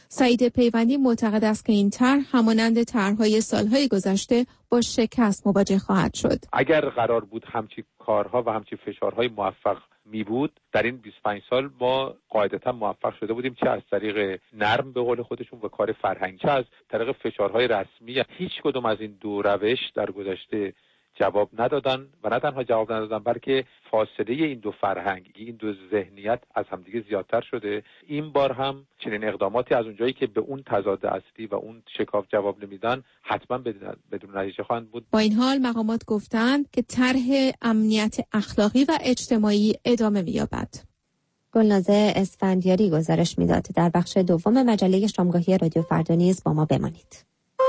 سعید پیوندی معتقد است که این طرح همانند طرح‌های سالهای گذشته با شکست مواجه خواهد شد. اگر قرار بود همچی کارها و همچی فشارهای موفق می بود در این بیست و پنج سال ما قاعدتا موفق شده بودیم، چه از طریق نرم به قول خودشون و کار فرهنگی، چه از طریق فشارهای رسمی. هیچ کدوم از این دو روش در گذشته جواب ندادن و نه تنها جواب ندادن بلکه فاصله این دو فرهنگ، این دو ذهنیت از همدیگه زیادتر شده. این بار هم چنین اقداماتی از اونجایی که به اون تضاد اصلی و اون شکاف جواب نمیدن حتما بدون نتیجه خواهند بود. با این حال مقامات گفتند که طرح امنیت اخلاقی و اجتماعی ادامه می‌یابد. گلنازه اسفندیاری گزارش میداد. در بخش دوم مجله شامگاهی رادیو فردا نیز با ما بمانید.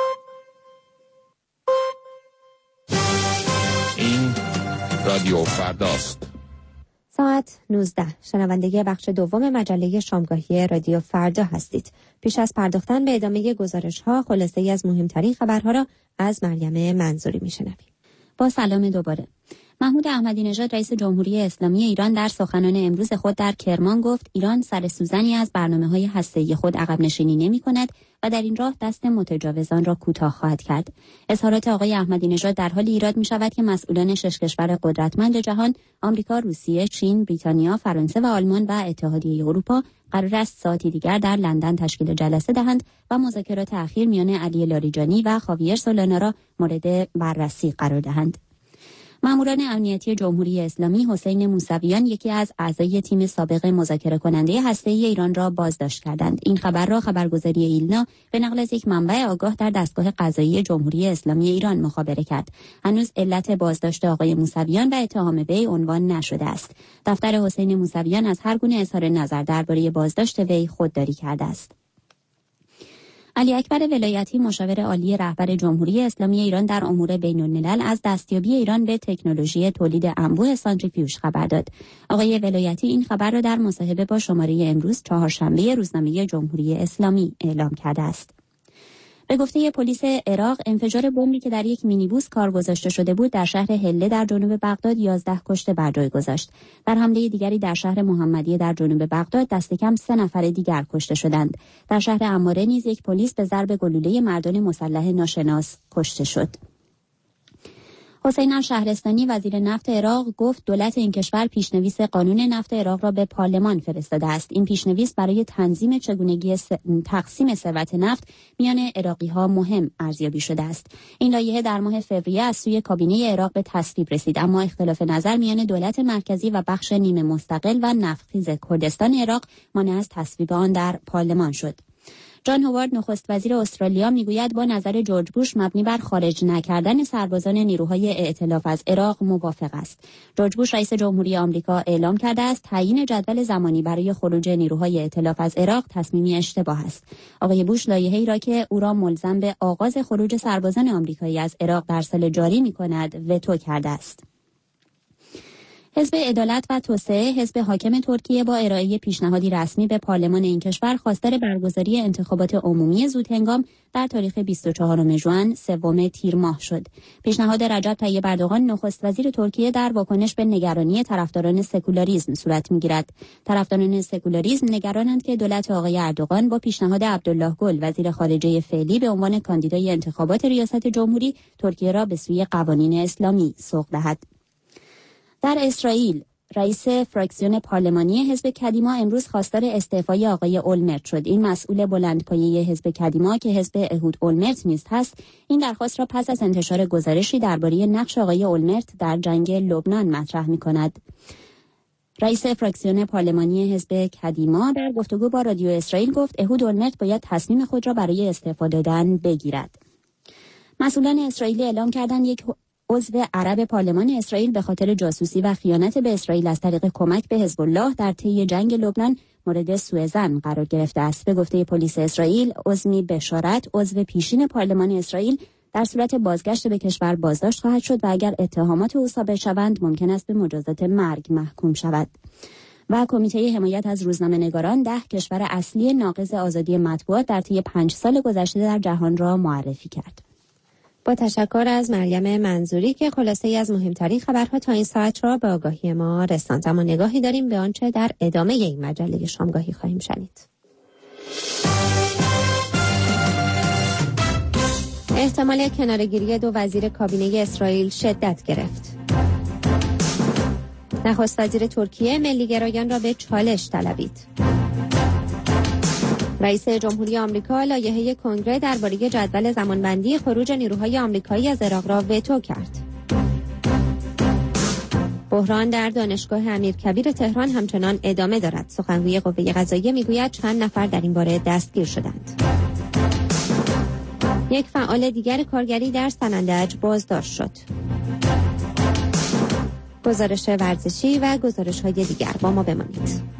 رادیو فرداست. ساعت نوزده. شنونده بخش دوم مجله شامگاهی رادیو فردا هستید. پیش از پرداختن به ادامه گزارش‌ها، خلاصه‌ای از مهمترین خبرها را از مریم منظوری می‌شنویم. با سلام دوباره. محمود احمدی نژاد رئیس جمهوری اسلامی ایران در سخنان امروز خود در کرمان گفت ایران سر سوزنی از برنامه‌های هسته‌ای خود عقب نشینی نمی‌کند و در این راه دست متجاوزان را کوتاه خواهد کرد. اظهارات آقای احمدی نژاد در حال ایراد می‌شود که مسئولان شش کشور قدرتمند جهان، آمریکا، روسیه، چین، بریتانیا، فرانسه و آلمان و اتحادیه اروپا قرار است ساعتی دیگر در لندن تشکیل جلسه دهند و مذاکرات اخیر میان علی لاریجانی و خاویر سولانا را مورد بررسی قرار دهند. ماموران امنیتی جمهوری اسلامی حسین موسویان، یکی از اعضای تیم سابق مذاکره کننده هسته‌ای ایران را بازداشت کردند. این خبر را خبرگزاری ایلنا به نقل از یک منبع آگاه در دستگاه قضایی جمهوری اسلامی ایران مخابره کرد. هنوز علت بازداشت آقای موسویان و اتهام وی عنوان نشده است. دفتر حسین موسویان از هر گونه اظهار نظر درباره بازداشت وی خودداری کرده است. علی اکبر ولایتی، مشاور عالی رهبر جمهوری اسلامی ایران در امور بین‌الملل، از دستیابی ایران به تکنولوژی تولید انبوه سانتریفیوژ خبر داد. آقای ولایتی این خبر را در مصاحبه با شماره امروز چهارشنبه روزنامه جمهوری اسلامی اعلام کرده است. به گفته پلیس عراق، انفجار بمبی که در یک مینیبوس کار گذاشته شده بود در شهر هله در جنوب بغداد یازده کشته بر جای گذاشت. در حمله دیگری در شهر محمدیه در جنوب بغداد دست کم سه نفر دیگر کشته شدند. در شهر عماره نیز یک پلیس به ضرب گلوله مردان مسلح ناشناس کشته شد. حسین شهرستانی، وزیر نفت عراق، گفت دولت این کشور پیشنویس قانون نفت عراق را به پارلمان فرستاده است. این پیشنویس برای تنظیم چگونگی س... تقسیم ثروت نفت میان عراقی‌ها مهم ارزیابی شده است. این لایحه در ماه فوریه از سوی کابینه عراق به تصویب رسید، اما اختلاف نظر میان دولت مرکزی و بخش نیمه مستقل و نفتخیز کردستان عراق مانع از تصویب آن در پارلمان شد. جان هوارد، نخست وزیر استرالیا، میگوید با نظر جورج بوش مبنی بر خارج نکردن سربازان نیروهای ائتلاف از عراق موافق است. جورج بوش رئیس جمهوری آمریکا اعلام کرده است تعیین جدول زمانی برای خروج نیروهای ائتلاف از عراق تصمیمی اشتباه است. آقای بوش لایحه‌ای را که او را ملزم به آغاز خروج سربازان آمریکایی از عراق در سال جاری می‌کند وتو کرده است. حزب عدالت و توسعه، حزب حاکم ترکیه، با ارائه پیشنهادی رسمی به پارلمان این کشور خواستار برگزاری انتخابات عمومی زودهنگام در تاریخ بیست و چهارم ژوئن سوم تیر ماه شد. پیشنهاد رجب طیب اردوغان، نخست وزیر ترکیه، در واکنش به نگرانی طرفداران سکولاریسم صورت می‌گیرد. طرفداران سکولاریسم نگرانند که دولت آقای اردوغان با پیشنهاد عبدالله گل، وزیر خارجه فعلی، به عنوان کاندیدای انتخابات ریاست جمهوری ترکیه را به سوی قوانین اسلامی سوق دهد. در اسرائیل، رئیس فراکسیون پارلمانی حزب کدیما امروز خواستار استعفای آقای اولمرت شد. این مسئول بلندپایه حزب کدیما که حزب اهود اولمرت نیز هست، این درخواست را پس از انتشار گزارشی درباره نقش آقای اولمرت در جنگ لبنان مطرح می‌کند. رئیس فراکسیون پارلمانی حزب کدیما در گفتگو با رادیو اسرائیل گفت اهود اولمرت باید تصمیم خود را برای استعفا دادن بگیرد. مسئولان اسرائیلی اعلام کردند یک عضو عرب پارلمان اسرائیل به خاطر جاسوسی و خیانت به اسرائیل از طریق کمک به حزب الله در طی جنگ لبنان مورد سوء ظن قرار گرفته است. به گفته پلیس اسرائیل، عزمی بشارت، عضو پیشین پارلمان اسرائیل، در صورت بازگشت به کشور بازداشت خواهد شد و اگر اتهامات او ثابت شوند ممکن است به مجازات مرگ محکوم شود. و کمیته حمایت از روزنامه‌نگاران، ده کشور اصلی ناقض آزادی مطبوعات در طی پنج سال گذشته در جهان را معرفی کرد. با تشکر از مریم منظوری که خلاصه ای از مهمترین خبرها تا این ساعت را به آگاهی ما رساند. اما نگاهی داریم به آنچه در ادامه این مجله شامگاهی خواهیم شنید. احتمال کناره‌گیری دو وزیر کابینه اسرائیل شدت گرفت. نخست وزیر ترکیه ملی‌گرایان را به چالش طلبید. رئیس جمهوری آمریکا لایحه کنگره درباره جدول زمانبندی خروج نیروهای آمریکایی از عراق را وتو کرد. بحران در دانشگاه امیرکبیر تهران همچنان ادامه دارد. سخنگوی قوه قضاییه میگوید چند نفر در این باره دستگیر شدند. یک فعال دیگر کارگری در سنندج بازداشت شد. گزارش ورزشی و گزارش‌های دیگر با ما بمانید.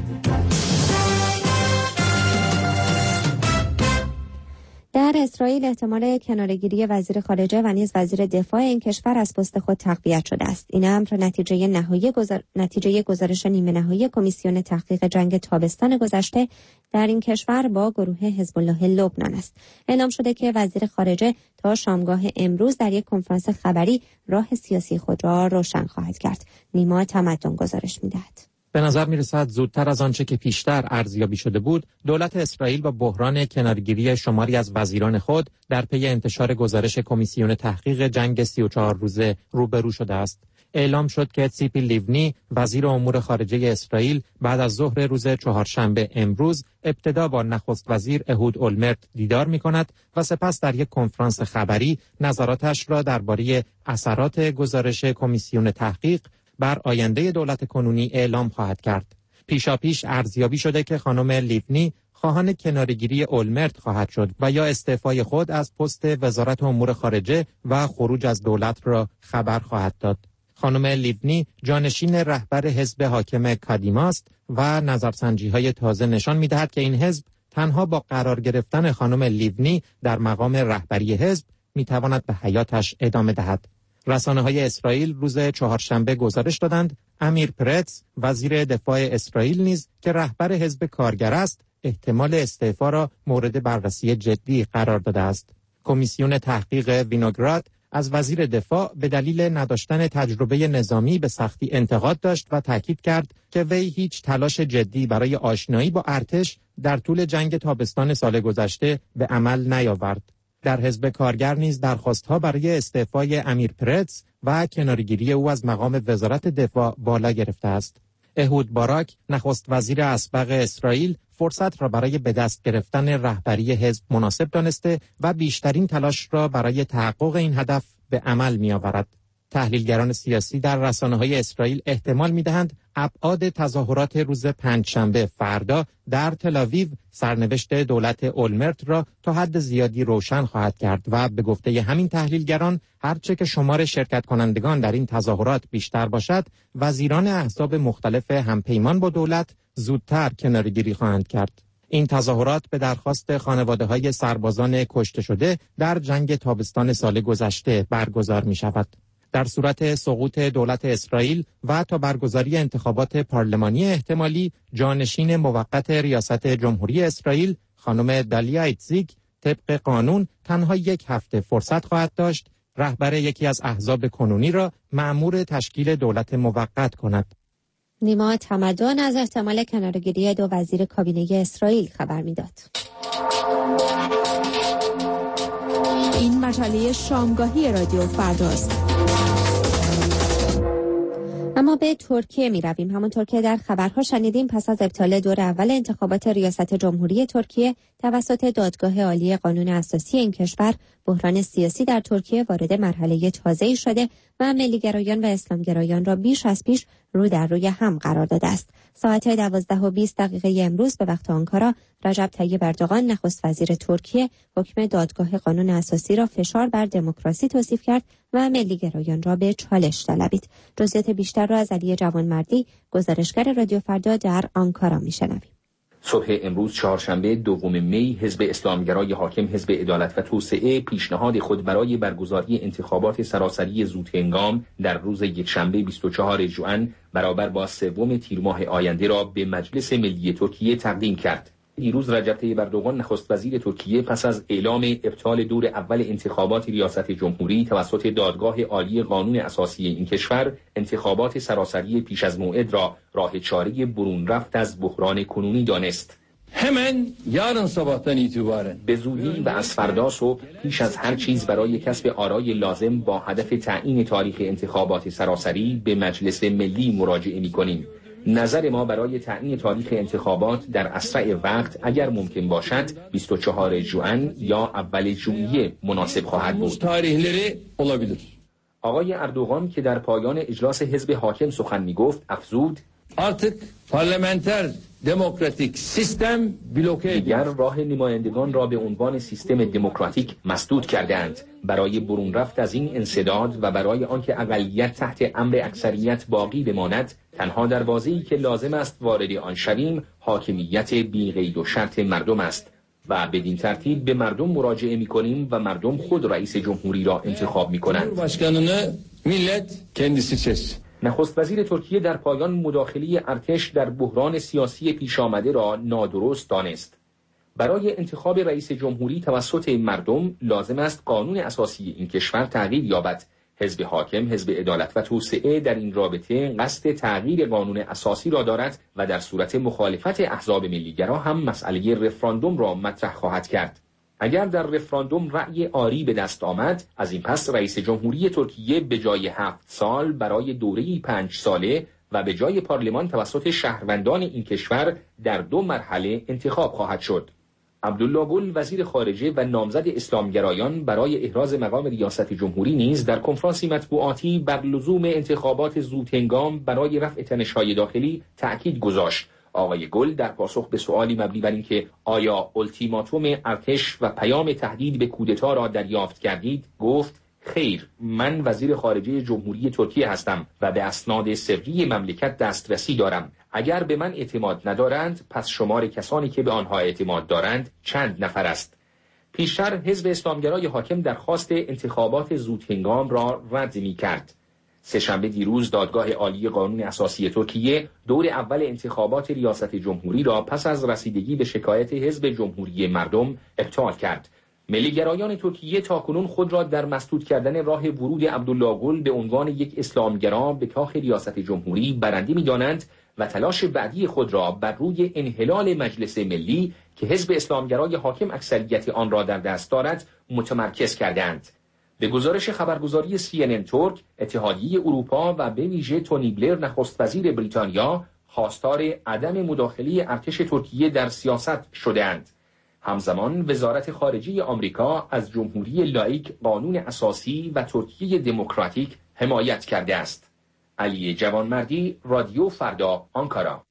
در اسرائیل احتمال کناره‌گیری وزیر خارجه و نیز وزیر دفاع این کشور از پست خود تقویت شده است. این امر نتیجه نهایی گزار... نتیجه گزارش نیمه نهایی کمیسیون تحقیق جنگ تابستان گذشته در این کشور با گروه حزب الله لبنان است. اعلام شده که وزیر خارجه تا شامگاه امروز در یک کنفرانس خبری راه سیاسی خود را روشن خواهد کرد. نیما تمدن گزارش می‌دهد. به نظر می‌رسد زودتر از آنچه که پیشتر ارزیابی شده بود، دولت اسرائیل با بحران کناره‌گیری شماری از وزیران خود در پی انتشار گزارش کمیسیون تحقیق جنگ سی و چهار روزه روبرو شده است. اعلام شد که تسیپی لیونی وزیر امور خارجه اسرائیل بعد از ظهر روز چهارشنبه امروز ابتدا با نخست وزیر اهود اولمرت دیدار می‌کند و سپس در یک کنفرانس خبری نظراتش را درباره اثرات گزارش کمیسیون تحقیق بر آینده دولت کنونی اعلام خواهد کرد. پیشاپیش ارزیابی شده که خانم لیونی خواهان کناره‌گیری اولمرت خواهد شد و یا استعفای خود از پست وزارت امور خارجه و خروج از دولت را خبر خواهد داد. خانم لیونی جانشین رهبر حزب حاکم کادیما است و نظرسنجی‌های تازه نشان می‌دهد که این حزب تنها با قرار گرفتن خانم لیونی در مقام رهبری حزب می‌تواند به حیاتش ادامه دهد. رسانه‌های اسرائیل روز چهارشنبه گزارش دادند امیر پرتز وزیر دفاع اسرائیل نیز که رهبر حزب کارگر است احتمال استعفا را مورد بررسی جدی قرار داده است. کمیسیون تحقیق وینوگراد از وزیر دفاع به دلیل نداشتن تجربه نظامی به سختی انتقاد داشت و تاکید کرد که وی هیچ تلاش جدی برای آشنایی با ارتش در طول جنگ تابستان سال گذشته به عمل نیاورد. در حزب کارگر نیز درخواست‌ها برای استعفای امیر پرتز و کناره‌گیری او از مقام وزارت دفاع بالا گرفته است. اهود باراک نخست وزیر اسبق اسرائیل فرصت را برای به دست گرفتن رهبری حزب مناسب دانسته و بیشترین تلاش را برای تحقق این هدف به عمل می‌آورد. تحلیلگران سیاسی در رسانه‌های اسرائیل احتمال می‌دهند ابعاد تظاهرات روز پنجشنبه فردا در تل‌آویو سرنوشت دولت اولمرت را تا حد زیادی روشن خواهد کرد و به گفته همین تحلیلگران هرچه که شمار شرکت کنندگان در این تظاهرات بیشتر باشد، وزیران احزاب مختلف همپیمان با دولت زودتر کناره‌گیری خواهند کرد. این تظاهرات به درخواست خانواده‌های سربازان کشته شده در جنگ تابستان سال گذشته برگزار می‌شود. در صورت سقوط دولت اسرائیل و تا برگزاری انتخابات پارلمانی احتمالی، جانشین موقت ریاست جمهوری اسرائیل خانم دالیا ایتزیگ طبق قانون تنها یک هفته فرصت خواهد داشت رهبر یکی از احزاب کنونی را مأمور تشکیل دولت موقت کند. نیما تمدن از احتمال کناره‌گیری دو وزیر کابینه اسرائیل خبر می‌داد. این مجله شامگاهی رادیو فرداست. اما به ترکیه می رویم. همونطور که در خبرها شنیدیم پس از ابطال دور اول انتخابات ریاست جمهوری ترکیه توسط دادگاه عالی قانون اساسی این کشور، بحران سیاسی در ترکیه وارد مرحله تازه‌ای شده و ملیگرایان و اسلامگرایان را بیش از پیش رو در روی هم قرار داده است. ساعت دوازده و بیست دقیقه امروز به وقت آنکارا، رجب طیب اردوغان نخست وزیر ترکیه حکم دادگاه قانون اساسی را فشار بر دموکراسی توصیف کرد و ملیگرایان را به چالش طلبید. جزئیات بیشتر را از علی جوانمردی، گزارشگر رادیو فردا در آنکارا میشنویم. صبح امروز چهارشنبه دوم می، حزب اسلامگرای حاکم حزب عدالت و توسعه پیشنهاد خود برای برگزاری انتخابات سراسری زودهنگام در روز یکشنبه بیست و چهارم ژوئن برابر با سوم تیر ماه آینده را به مجلس ملی ترکیه تقدیم کرد. دیروز رجب طیب اردوغان نخست وزیر ترکیه پس از اعلام ابطال دور اول انتخابات ریاست جمهوری توسط دادگاه عالی قانون اساسی این کشور، انتخابات سراسری پیش از موعد را راه چاره برون رفت از بحران کنونی دانست. hemen yarın sabahtan itibaren به زودی و از فردا صبح پیش از هر چیز برای کسب آرای لازم با هدف تعیین تاریخ انتخابات سراسری به مجلس ملی مراجعه می‌کنیم. نظر ما برای تعیین تاریخ انتخابات در اسرع وقت اگر ممکن باشد بیست و چهارم ژوئن یا اول ژوئیه مناسب خواهد بود. tarihleri olabilir. آقای اردوغان که در پایان اجلاس حزب حاکم سخن می‌گفت افزود Artık parlamenter demokratik sistem bloke دیگر راه نمایندگان را به عنوان سیستم دموکراتیک مسدود کردند. برای برون رفت از این انسداد و برای آنکه اقلیت تحت امر اکثریت باقی بماند، تنها دروازه‌ای که لازم است وارد آن شویم حاکمیت بی قید و شرط مردم است و بدین ترتیب به مردم مراجعه می‌کنیم و مردم خود رئیس جمهوری را انتخاب می‌کنند. Cumhurbaşkanını millet kendisi seçsin. نخست وزیر ترکیه در پایان مداخله ارتش در بحران سیاسی پیش آمده را نادرست دانست. برای انتخاب رئیس جمهوری توسط مردم لازم است قانون اساسی این کشور تغییر یابد. حزب حاکم، حزب عدالت و توسعه در این رابطه قصد تغییر قانون اساسی را دارد و در صورت مخالفت احزاب ملیگرا هم مسئله رفراندوم را مطرح خواهد کرد. اگر در رفراندوم رأی آری به دست آمد، از این پس رئیس جمهوری ترکیه به جای هفت سال برای دوره‌ای پنج ساله و به جای پارلمان توسط شهروندان این کشور در دو مرحله انتخاب خواهد شد. عبدالله گل وزیر خارجه و نامزد اسلامگرایان برای احراز مقام ریاست جمهوری نیز در کنفرانسی مطبوعاتی بر لزوم انتخابات زودهنگام برای رفع تنش‌های داخلی تأکید گذاشت. آقای گل در پاسخ به سؤالی مبنی بر اینکه آیا التیماتوم ارتش و پیام تهدید به کودتا را دریافت کردید، گفت خیر، من وزیر خارجه جمهوری ترکیه هستم و به اسناد سری مملکت دسترسی دارم. اگر به من اعتماد ندارند، پس شمار کسانی که به آنها اعتماد دارند چند نفر است. پیشتر حزب اسلامگرای حاکم درخواست انتخابات زودهنگام را رد می‌کرد. سه‌شنبه دیروز دادگاه عالی قانون اساسی ترکیه دور اول انتخابات ریاست جمهوری را پس از رسیدگی به شکایت حزب جمهوری مردم ابطال کرد. ملیگرایان ترکیه تاکنون خود را در مسدود کردن راه ورود عبدالله گل به عنوان یک اسلامگرا به کاخ ریاست جمهوری برنده می‌دانند و تلاش بعدی خود را بر روی انحلال مجلس ملی که حزب اسلامگرای حاکم اکثریت آن را در دست دارد متمرکز کردند. به گزارش خبرگزاری سی ان ان ترک، اتحادیه اروپا و به ویژه تونی بلر نخست وزیر بریتانیا خواستار عدم مداخله ارتش ترکیه در سیاست شدند. همزمان وزارت خارجه آمریکا از جمهوری لایک، قانون اساسی و ترکیه دموکراتیک حمایت کرده است. علی جوانمردی، رادیو فردا، آنکارا.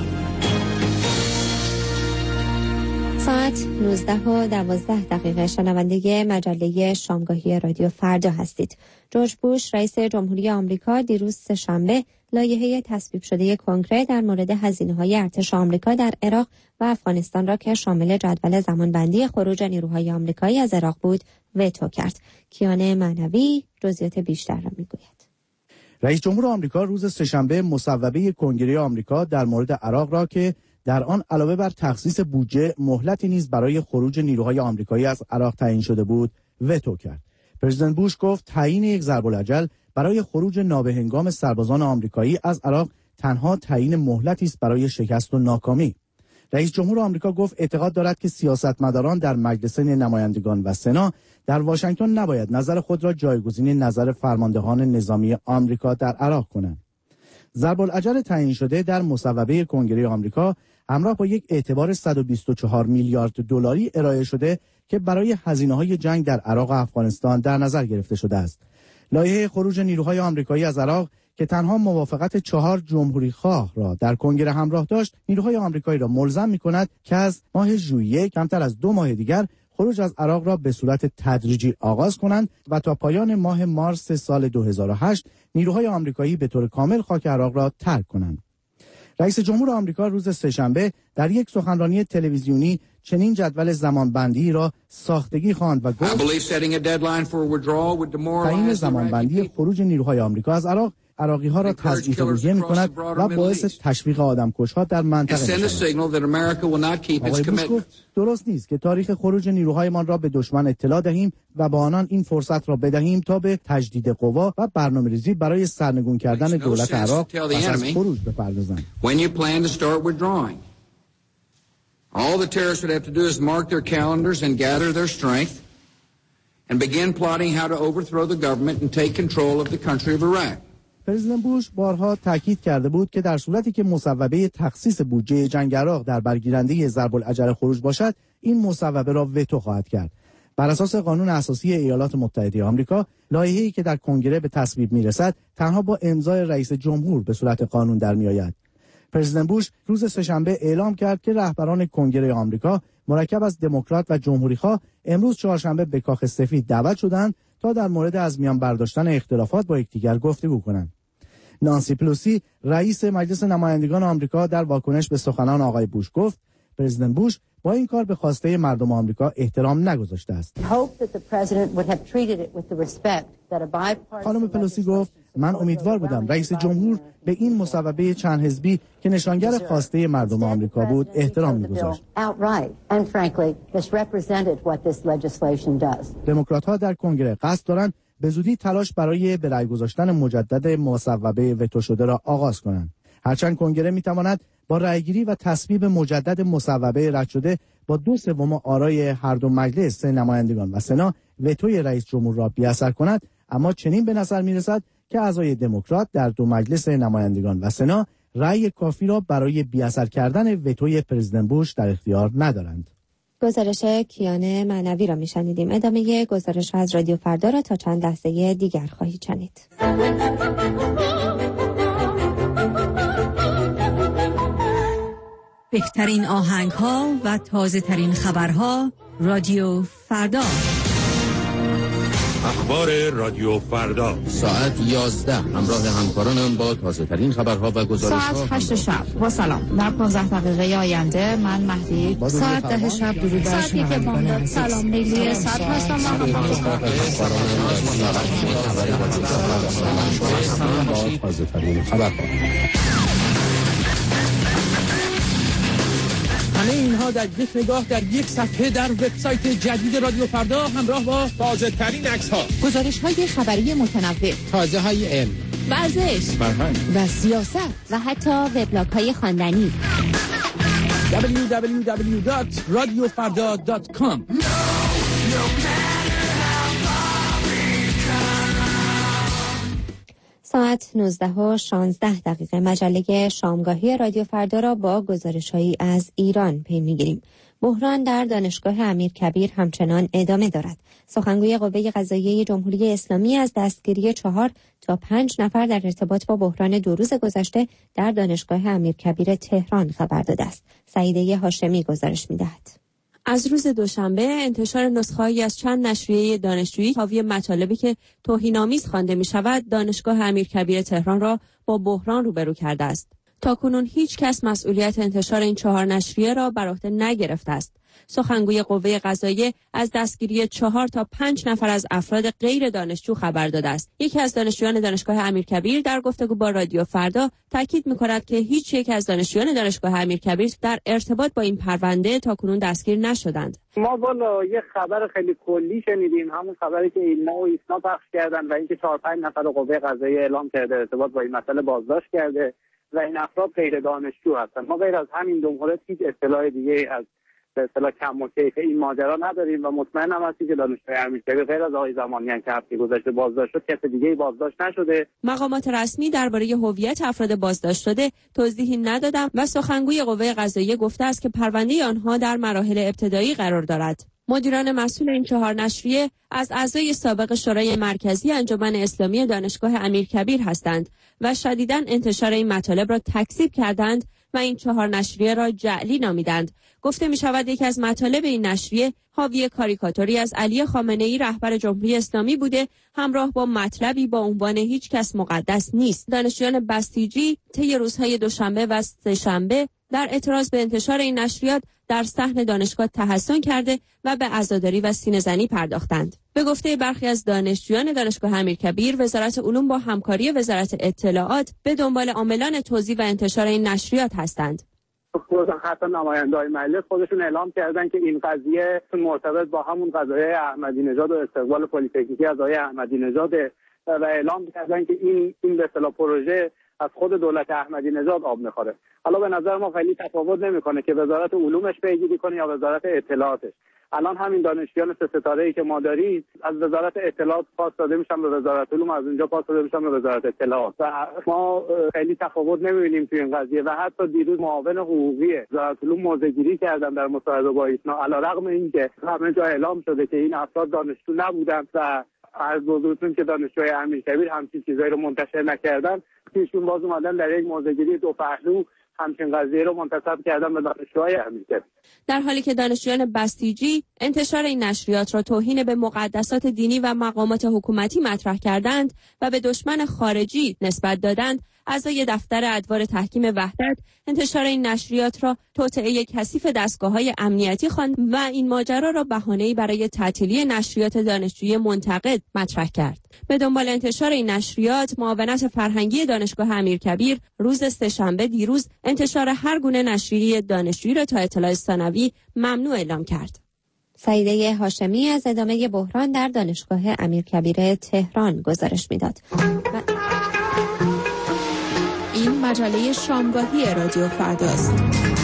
ساعت نوزده و دوازده دقیقه شنونده مجله شامگاهی رادیو فردا هستید. جورج بوش رئیس جمهوری آمریکا دیروز سه‌شنبه لایحه تصویب شده کنگره در مورد هزینه‌های ارتش آمریکا در عراق و افغانستان را که شامل جدول زمانبندی خروج نیروهای آمریکایی از عراق بود وتو کرد. کیان معنوی جزئیات بیشتر را می‌گوید. رئیس جمهور آمریکا روز سه‌شنبه مصوبه کنگره آمریکا در مورد عراق را که در آن علاوه بر تخصیص بودجه مهلتی نیز برای خروج نیروهای آمریکایی از عراق تعیین شده بود وتو کرد. پرزیدنت بوش گفت تعیین یک ضرب العجل برای خروج نابهنگام سربازان آمریکایی از عراق تنها تعیین مهلتی است برای شکست و ناکامی. رئیس جمهور آمریکا گفت اعتقاد دارد که سیاستمداران در مجلس نمایندگان و سنا در واشنگتن نباید نظر خود را جایگزین نظر فرماندهان نظامی آمریکا در عراق کنند. ضرب العجل تعیین شده در مصوبه کنگره آمریکا همراه با یک اعتبار صد و بیست و چهار میلیارد دلاری ارائه شده که برای هزینه‌های جنگ در عراق و افغانستان در نظر گرفته شده است. لایحه خروج نیروهای آمریکایی از عراق که تنها موافقت چهار جمهوری خواه را در کنگره همراه داشت، نیروهای آمریکایی را ملزم می‌کند که از ماه ژوئیه کمتر از دو ماه دیگر خروج از عراق را به صورت تدریجی آغاز کنند و تا پایان ماه مارس سال دو هزار و هشت نیروهای آمریکایی به طور کامل خاک عراق را ترک کنند. رئیس جمهور آمریکا روز سه‌شنبه در یک سخنرانی تلویزیونی چنین جدول زمانبندی را ساختگی خواند و گفت تعیین زمانبندی خروج نیروهای آمریکا از عراق عراقی‌ها را تضعیف روحیه می‌کند و باعث تشویق آدمکش‌ها در منطقه می‌شود. آقای بوش گفت درست نیست که تاریخ خروج نیروهایمان را به دشمن اطلاع دهیم و با آنان این فرصت را بدهیم تا به تجدید قوا و برنامه‌ریزی برای سرنگون کردن دولت عراق پس از خروج بپردازند. All the terrorists would have to do is mark their calendars and gather their strength and begin plotting how to overthrow the government and take control of the country of Iraq. پرزیدنت بوش بارها تاکید کرده بود که در صورتی که مصوبه تخصیص بودجه جنگ عراق در برگیرنده ضرب العجل خروج باشد، این مصوبه را وتو خواهد کرد. بر اساس قانون اساسی ایالات متحده آمریکا، لایحه‌ای که در کنگره به تصویب میرسد تنها با امضای رئیس جمهور به صورت قانون در میآید. پرزیدنت بوش روز سه‌شنبه اعلام کرد که رهبران کنگره آمریکا مرکب از دموکرات و جمهوری‌خواه امروز چهارشنبه به کاخ سفید دعوت شدند تا در مورد از میان برداشتن اختلافات با یکدیگر گفتگو کنند. نانسی پلوسی رئیس مجلس نمایندگان آمریکا در واکنش به سخنان آقای بوش گفت پرزیدنت بوش با این کار به خواسته مردم آمریکا احترام نگذاشته است. خانم پلوسی گفت من امیدوار بودم رئیس جمهور به این مصوبه چند حزبی که نشانگر خواسته مردم آمریکا بود احترام می‌گذاشت. دموکرات‌ها در کنگره قصد دارند به زودی تلاش برای به رأی گذاشتن مجدد مصوبه وتو شده را آغاز کنند. هرچند کنگره می‌تواند با رأیگیری و تصویب مجدد مصوبه رد شده با دو سوم آرای هر دو مجلس نمایندگان و سنا وتوی رئیس جمهور را بی‌اثر کند، اما چنین به نظر می‌رسد که اعضای دموکرات در دو مجلس نمایندگان و سنا رأی کافی را برای بی‌اثر کردن وتوی پرزیدنت بوش در اختیار ندارند. گزارش کیان معنوی را می‌شنیدیم. ادامه گزارش از رادیو فردا را تا چند لحظه دیگر خواهید شنید. بهترین آهنگ‌ها و تازه‌ترین خبرها رادیو فردا. اخبار رادیو فردا ساعت یازده همراه همکارانم با تازه‌ترین خبرها و گزارش‌ها. ساعت هشت شب با سلام. در پانزده دقیقه آینده من مهدی. ساعت ده شب درود بر ساعتی که بامداد سلام لیلی ساعت هستم من با تازه‌ترین خبرها. همه اینها در یک نگاه در یک صفحه در وبسایت جدید رادیو فردا همراه با تازه ترین عکس‌ها، گزارش‌های خبری متنوع، تازه‌های علم، ورزش، فرهنگ و سیاست و حتی وبلاگ‌های خواندنی. دبلیو دبلیو دبلیو دات رادیو فردا دات کام. ساعت نوزده و شانزده دقیقه مجله شامگاهی رادیو فردا را با گزارش‌هایی از ایران پی می‌گیریم. بحران در دانشگاه امیرکبیر همچنان ادامه دارد. سخنگوی قوه قضاییه جمهوری اسلامی از دستگیری چهار تا پنج نفر در ارتباط با بحران دو روز گذشته در دانشگاه امیرکبیر تهران خبر داده است. سعیده هاشمی گزارش می‌دهد. از روز دوشنبه انتشار نسخه‌ای از چند نشریه دانشجویی حاوی مطالبی که توهین‌آمیز خوانده می‌شود دانشگاه امیرکبیر تهران را با بحران روبرو کرده است. تاکنون هیچ کس مسئولیت انتشار این چهار نشریه را بر عهده نگرفته است. سخنگوی قوه قضاییه از دستگیری چهار تا پنج نفر از افراد غیر دانشجو خبر داده است. یکی از دانشجویان دانشگاه امیرکبیر در گفتگو با رادیو فردا تاکید می‌کند که هیچ یک از دانشجویان دانشگاه امیرکبیر در ارتباط با این پرونده تاکنون دستگیر نشدند. ما والا یه خبر خیلی کلی شنیدیم، همون خبری که ایلنا و ایسنا پخش کردن و اینکه چهار پنج نفر قوه قضاییه اعلام کرده ارتباط با این مسئله بازداشت کرده و این افراد غیر دانشجو هستن. ما غیر از همین دو مورد هیچ اطلاع دیگه از به اصطلاح کم و کیف این ماجرا نداریم و مطمئنم هستیم که دانشگاه امیرکبیر غیر از آقای زمانیان که هفته گذشته بازداشت شد کس دیگه‌ای بازداشت نشده. مقامات رسمی درباره هویت افراد بازداشت شده توضیحی ندادند و سخنگوی قوه قضاییه گفته است که پرونده آنها در مراحل ابتدایی قرار دارد. مدیران مسئول این چهار نشریه از اعضای سابق شورای مرکزی انجمن اسلامی دانشگاه امیرکبیر هستند و شدیداً انتشار این مطالب را تکذیب کردند و این چهار نشریه را جعلی نامیدند. گفته می شود یکی از مطالب این نشریه حاوی کاریکاتوری از علی خامنه‌ای رهبر جمهوری اسلامی بوده همراه با مطلبی با عنوان هیچ کس مقدس نیست. دانشجویان بستیجی طی روزهای دوشنبه و سه‌شنبه در اعتراض به انتشار این نشریات در صحن دانشگاه تحسن کرده و به عزاداری و سینه‌زنی پرداختند. به گفته برخی از دانشجویان دانشگاه امیرکبیر، وزارت علوم با همکاری وزارت اطلاعات به دنبال عاملان توزیع و انتشار این نشریات هستند. خصوصا حتی نماینده‌های مجلس خودشون اعلام کردن که این قضیه مرتبط با همون قضیه احمدی نژاد و استقبال پلی‌تکنیکی از آقای احمدی نژاد و اعلام کردن که این این به اصطلاح پروژه از خود دولت احمدی نژاد آب میخوره. حالا به نظر ما خیلی تفاوت نمیکنه که وزارت علومش پیگیری کنه یا وزارت اطلاعاتش. الان همین دانشجویان سه ستاره‌ای که ما داریم از وزارت اطلاعات پاس داده میشن به وزارت علوم، از اونجا پاس داده میشن به وزارت اطلاعات و ما خیلی تفاوت نمیبینیم توی این قضیه. و حتی دیروز معاون حقوقی وزارت علوم موضع‌گیری کردن در مصاحبه با ایسنا، علیرغم اینکه همه جا اعلام شده که این افراد دانشجو نبودن و از بزرگتون که دانشجوی امیرکبیر همچین چیزایی رو منتشر نکردن، ایشون باز اومدن در یک موضع‌گیری دو پهلو همچین قضیه رو منتسب کردن به دانشجوهای امیرکبیر. در حالی که دانشجویان بسیجی انتشار این نشریات را توهین به مقدسات دینی و مقامات حکومتی مطرح کردند و به دشمن خارجی نسبت دادند، اعضای دفتر ادوار تحکیم وحدت انتشار این نشریات را توطئه کثیف دستگاه‌های امنیتی خواند و این ماجرا را بهانه‌ای برای تعطیلی نشریات دانشجویی منتقد مطرح کرد. به دنبال انتشار این نشریات، معاونت فرهنگی دانشگاه امیرکبیر روز سه‌شنبه دیروز انتشار هر گونه نشریه دانشجویی را تا اطلاع ثانوی ممنوع اعلام کرد. سعیده هاشمی از ادامه بحران در دانشگاه امیرکبیر تهران گزارش می‌داد. و... این مجله شامگاهی رادیو فرداست.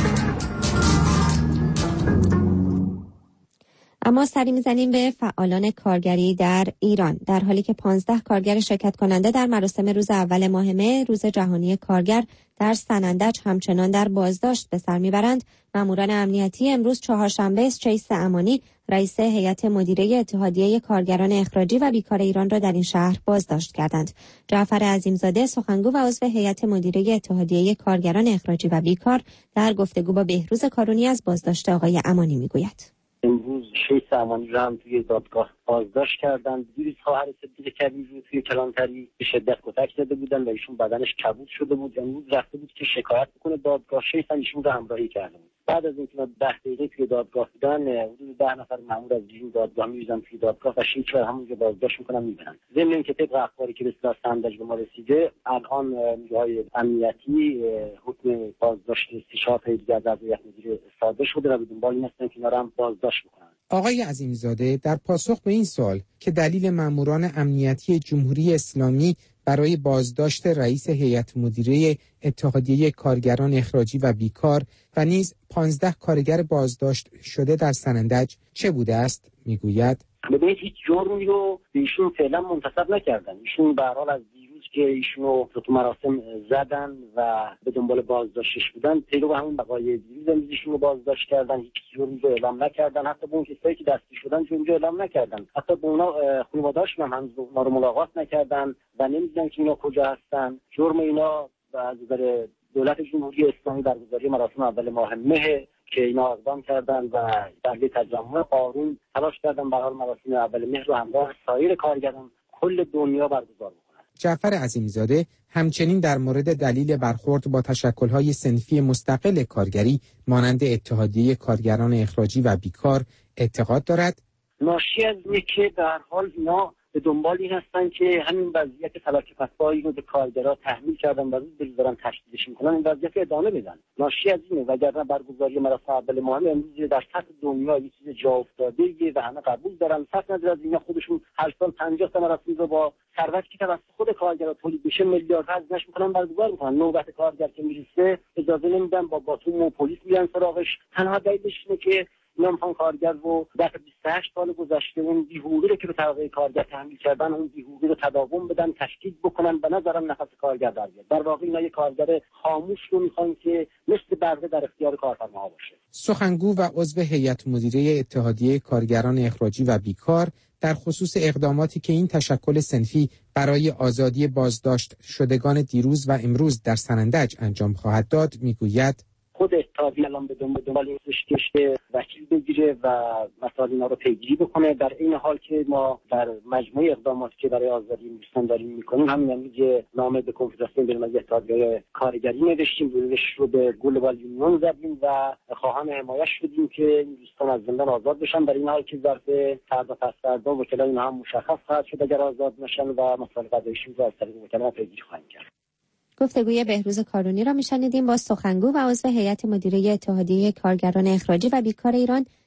اما سری میزنیم به فعالان کارگری در ایران. در حالی که پانزده کارگر شرکت کننده در مراسم روز اول ماه مه، روز جهانی کارگر در سنندج همچنان در بازداشت به سر میبرند، ماموران امنیتی امروز چهارشنبه چیس امانی، رئیس هیئت مدیره اتحادیه کارگران اخراجی و بیکار ایران را در این شهر بازداشت کردند. جعفر عظیمزاده، سخنگو و عضو هیئت مدیره اتحادیه کارگران اخراجی و بیکار، در گفتگو با بهروز کارونی از بازداشت آقای امانی میگوید. امروز شیخ امانی را هم توی دادگاه بازداشت کردند. دیروز خواهر صدیق کبیر رو توی کلانتری به شدت کتک زده بودن و ایشون بدنش کبود شده بود. امروز رفته بود که شکایت بکنه دادگاه. شیخ ایشون رو همراهی کرده بود. بعد از اینکه ده دقیقه توی دادگاه بودن، حدود ده نفر مأمور از این دادگاه می‌ریزن توی دادگاه و شیخ رو همونجا بازداشت می‌کنن میبرن. ضمن اینکه طبق اخباری که به اصطلاح سندج به ما رسیده، الان نیروهای امنیتی حکم بازداشت سه چهار تا دیگه از هیئت مدیره صادر شده و به دنبال این هستن که اینا رو هم بازداشت بکنن. آقای عظیمزاده، در پاسخ به این سوال که دلیل ماموران امنیتی جمهوری اسلامی برای بازداشت رئیس هیئت مدیره اتحادیه کارگران اخراجی و بیکار و نیز پانزده کارگر بازداشت شده در سنندج چه بوده است میگوید؟ ببینید هیچ جرمی رو به ایشون فعلا منتسب نکردن. ایشون به هر حال از دیروز که ایشونو تو مراسم زدن و به دنبال بازداشتش بودن، پیرو همون وقایع دیروز ایشون رو بازداشت کردن، هیچ جرمی رو اعلام نکردن. حتی به اون کسایی که دستی شدن جرمی اعلام نکردن. حتی به اونا خانواده‌هاشون هم اونا رو ملاقات نکردن و نمی‌دونن که اینا کجا هستن. جرم اینا از نظر دولت جمهوری اسلامی برگزاری مراسم اول ماه مه که اینا اقدام کردن و تحلیل تجمع قانون تلاش کردن برای مراسم اول مه رو همراه سایر کارگران کل دنیا برگزار کنند. جعفر عظیمزاده همچنین در مورد دلیل برخورد با تشکل‌های صنفی مستقل کارگری مانند اتحادیه کارگران اخراجی و بیکار اعتقاد دارد ناشی از اینه که به هر حال اینا به دنبال این هستن که همین وضعیت فلاکت‌های رو به کارگرها تحمیل کردن و روز به روز دارن تشدیدش میکنن، این وضعیت ادامه بدن. ناشی از اینه، وگرنه برگزاری مراسم اول ماه امروز در سطح دنیا یه چیز جا افتاده‌ایه و همه قبول دارن. صرف نظر از اینا خودشون هر سال پنجاه تا مراسم رو با ثروتی که توسط خود کارگرها تولید میشه میلیاردها هزینه‌اش میکنن برگزار میکنن. نوبت کارگر که میرسه اجازه نمیدن، با باتوم و پلیس میان سراغش. تنها دلیلش اینه که اینا میخوان کارگر رو در بیست و هشت سال گذشته اون بی‌حقوقی رو که به طبقه کارگر تحمیل کردن، اون بی‌حقوقی رو تداوم بدن، تشدید بکنن و نذارن نفس کارگر در بیاد. در واقع اینا یه کارگر خاموش رو میخوان که مثل برده در اختیار کارفرماها باشه. سخنگو و عضو هیئت مدیره اتحادیه کارگران اخراجی و بیکار در خصوص اقداماتی که این تشکل صنفی برای آزادی بازداشت شدگان دیروز و امروز در سنندج انجام خواهد داد میگوید خود اتحادیه الان به دنبال این که وکیل بگیره و مسائل اینا رو پیگیری بکنه، در این حال که ما در مجموعه اقداماتی که برای آزادی این دوستان داریم میکنیم. همین امروز نامه به کنفدراسیون بین‌المللی اتحادیه‌های کارگری نوشتیم، روش رو به گلوبال یونیون زدیم و خواهان حمایت شدیم که این دوستان از زندان آزاد بشن. در این حال که ظرف فردا پس فردا وکلای اینا هم مشخص خواهد شد اگر آزاد نشن و مسائل قضاییشون رو از طریق وکلا پیگیری خواهیم کرد. گفتگوی بهروز کارونی را میشنیدیم با سخنگو و عضو هیئت مدیره اتحادیه کارگران اخراجی و بیکار ایران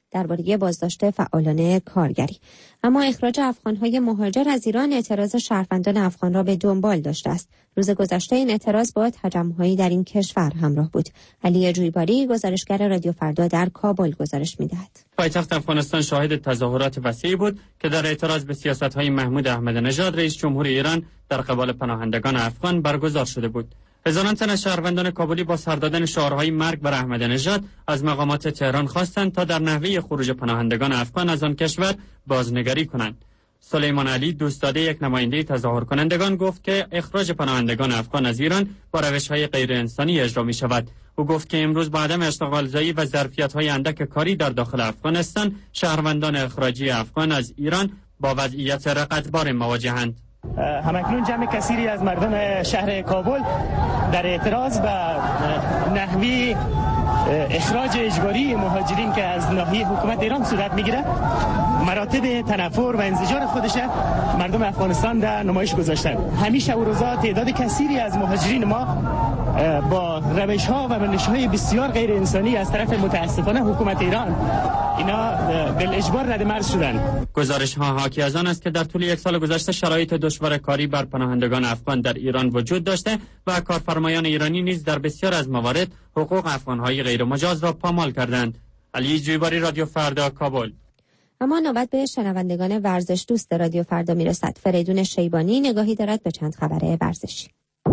درباره بازداشت فعالان کارگری. اما اخراج افغان‌های مهاجر از ایران اعتراض شهروندان افغان را به دنبال داشته است. روز گذشته این اعتراض با تجمع‌هایی در این کشور همراه بود. علی جویباری، گزارشگر رادیو فردا در کابل گزارش می‌دهد. پایتخت افغانستان شاهد تظاهرات وسیعی بود که در اعتراض به سیاست‌های محمود احمدی نژاد رئیس جمهور ایران در قبال پناهندگان افغان برگزار شده بود. هزاران تن از شهروندان کابلی با سر دادن شعارهای مرگ بر احمدی نژاد از مقامات تهران خواستند تا در نحوه خروج پناهندگان افغان از آن کشور بازنگری کنند. سلیمان علی، دوستداده یک نماینده تظاهر کنندگان، گفت که اخراج پناهندگان افغان از ایران با روش‌های غیر انسانی اجرا می شود. او گفت که امروز با عدم اشتغالزایی و ظرفیت‌های اندک کاری در داخل افغانستان، شهروندان اخراجی افغان از ایران با وضعیت رقتبار مواجهند. همکنون جمع کثیری از مردم شهر کابل در اعتراض به نحوی اخراج اجباری مهاجرین که از ناحیه حکومت ایران صورت میگیره مراتب تنفر و انزجار خودش مردم افغانستان در نمایش گذاشتن. همیشه و روزا تعداد کثیری از مهاجرین ما با روش‌ها و منش‌های بسیار غیر انسانی از طرف متاسفانه حکومت ایران اینا بالاجبار رد مرز شدن. گزارش ها حاکی از آن است که در طول یک سال گذشته شرایط دشوار کاری بر پناهندگان افغان در ایران وجود داشته و کارفرمایان ایرانی نیز در بسیار از موارد حقوق افغان‌های غیر مجاز را پامال کردند. علی جویباری، رادیو فردا، کابل. اما نوبت به شنوندگان ورزش دوست رادیو فردا میرسد. فریدون شیبانی نگاهی دارد به چند خبر ورزشی.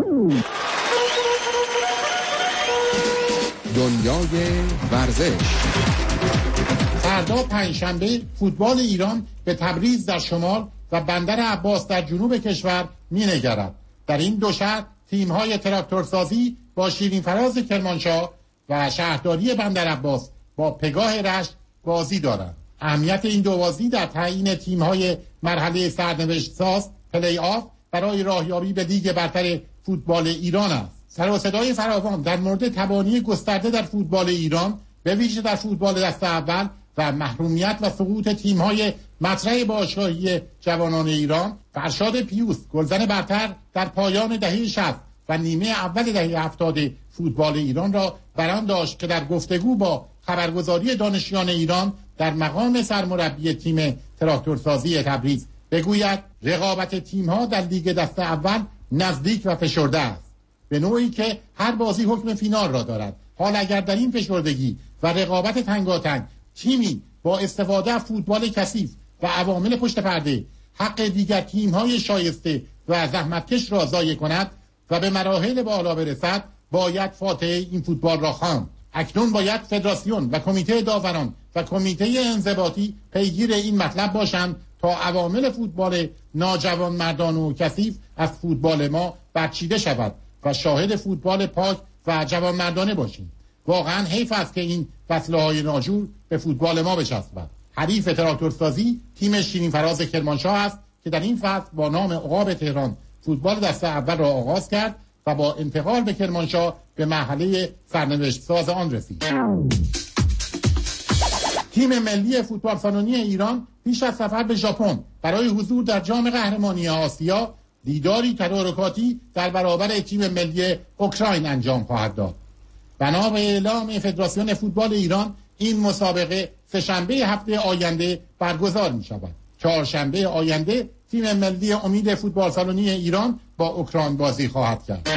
دنیای ورزش. فردا پنجشنبه فوتبال ایران به تبریز در شمال و بندر عباس در جنوب کشور می‌نگرد. در این دو شهر تیم‌های تراکتورسازی با شیرین فراز کرمانشاه و شهرداری بندر عباس با پگاه رشت بازی دارند. اهمیت این دو بازی در تعیین تیم‌های مرحله سرنوشت ساز پلی آف برای راهیابی به لیگ برتر فوتبال ایران است. سر و صدای فراوان در مورد تبانی گسترده در فوتبال ایران، به ویژه در فوتبال دسته اول و محرومیت و سقوط تیم‌های مطرح باشگاهی جوانان ایران، فرشاد پیوست، گلزن برتر در پایان دهه شصت و نیمه اول دهه هفتاد فوتبال ایران را بران داشت که در گفتگو با خبرگزاری دانشیان ایران در مقام سرمربی تیم تراکتورسازی تبریز بگوید رقابت تیم‌ها در لیگ دسته اول نزدیک و فشرده است، به نوعی که هر بازی حکم فینال را دارد. حال اگر در این فشردگی و رقابت تنگاتنگ تیمی با استفاده از فوتبال کثیف و عوامل پشت پرده حق دیگر تیم‌های شایسته و زحمتکش را ضایع کند و به مراحل بالا برسد، باید فاتحه این فوتبال را خواند. اکنون باید فدراسیون و کمیته داوران و کمیته انضباطی پیگیر این مطلب باشند تا عوامل فوتبال ناجوان مردان و کثیف از فوتبال ما برچیده شود و شاهد فوتبال پاک و جوان مردانه باشیم. واقعا حیف است که این وصله‌های ناجور به فوتبال ما بچسبد. حریف تراکتورسازی تیم شیرین فراز کرمانشاه است که در این فصل با نام عقاب تهران فوتبال دسته اول را آغاز کرد و با انتقال به کرمانشاه به مرحله سرنوشت ساز آن رسید. تیم ملی فوتبال سالنی ایران پیش از سفر به ژاپن برای حضور در جام قهرمانی آسیا دیداری تدارکاتی در برابر تیم ملی اوکراین انجام خواهد داد. بنا به اعلام فدراسیون فوتبال ایران این مسابقه سه‌شنبه هفته آینده برگزار می شود. چهارشنبه آینده تیم ملی امید فوتبال سالنی ایران با اوکراین بازی خواهد کرد.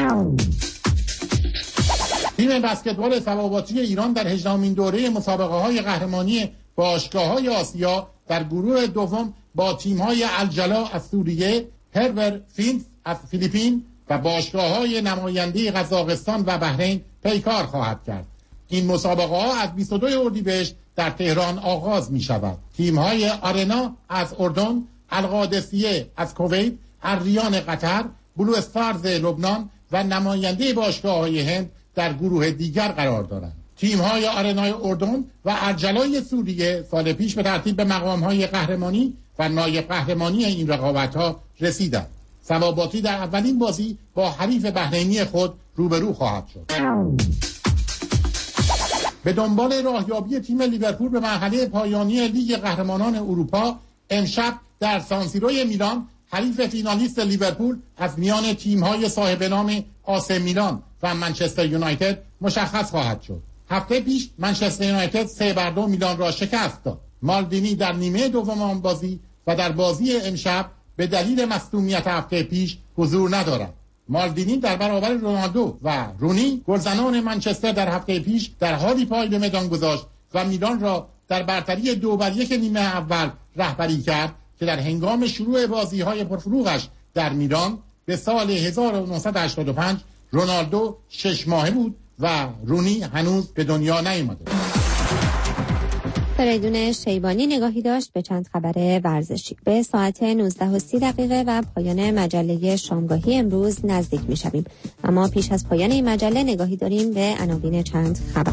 تیم بسکتبال صباباتی ایران در هجدهمین دوره مسابقه های قهرمانی باشگاه های آسیا در گروه دوم با تیم های الجلا از سوریه، هرور فینس از فیلیپین و باشگاه های نماینده قزاقستان و بحرین پیکار خواهد کرد. این مسابقه ها از بیست و دو اردیبهشت در تهران آغاز می شود. تیم های آرنا از اردن، القادسیه از کویت، الریان قطر، بلو استارز لبنان و نماینده باشگاه های هند در گروه دیگر قرار دارند. تیم های آرنای اردن و الجلای سوریه سال پیش به ترتیب به مقام های قهرمانی و نایب قهرمانی این رقابت ها رسیدند. صباباتی در اولین بازی با حریف بحرینی خود روبرو خواهد شد. به دنبال راهیابی تیم لیورپول به مرحله پایانی لیگ قهرمانان اروپا، امشب در سانسیروی میلان حریف فینالیست لیورپول از میان تیم‌های صاحب نام آسی میلان و منچستر یونایتد مشخص خواهد شد. هفته پیش منچستر یونایتد سه بر دو میلان را شکست داد. مالدینی در نیمه دوم آن بازی و در بازی امشب به دلیل مصدومیت هفته پیش حضور ندارد. مالدینی در برابر رونالدو و رونی گلزنان منچستر در هفته پیش در حالی پای به میدان گذاشت و میلان را در برتری دو بر یک نیمه اول رهبری کرد که در هنگام شروع بازی‌های پرفروغش در میلان به سال هزار و نهصد و هشتاد و پنج رونالدو شش ماهه بود و رونی هنوز به دنیا نیامده. فریدون شیبانی نگاهی داشت به چند خبر ورزشی. به ساعت نوزده و سی دقیقه و پایان مجله شامگاهی امروز نزدیک می شویم. اما پیش از پایان این مجله نگاهی داریم به عناوین چند خبر.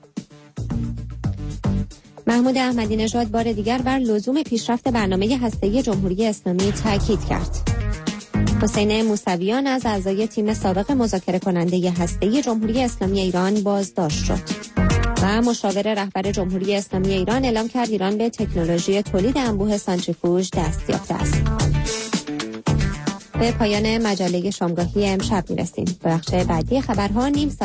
محمود احمدی نژاد بار دیگر بر لزوم پیشرفت برنامه هسته‌ای جمهوری اسلامی تاکید کرد. حسین موسویان از اعضای تیم سابق مذاکره کننده هسته‌ای جمهوری اسلامی ایران بازداشت شد. و مشاور رهبر جمهوری اسلامی ایران اعلام کرد ایران به تکنولوژی تولید انبوه سانتریفوژ دست یافته است. به پایان مجله شامگاهی امشب می‌رسیم. به بخش بعدی خبرها نیم ساعت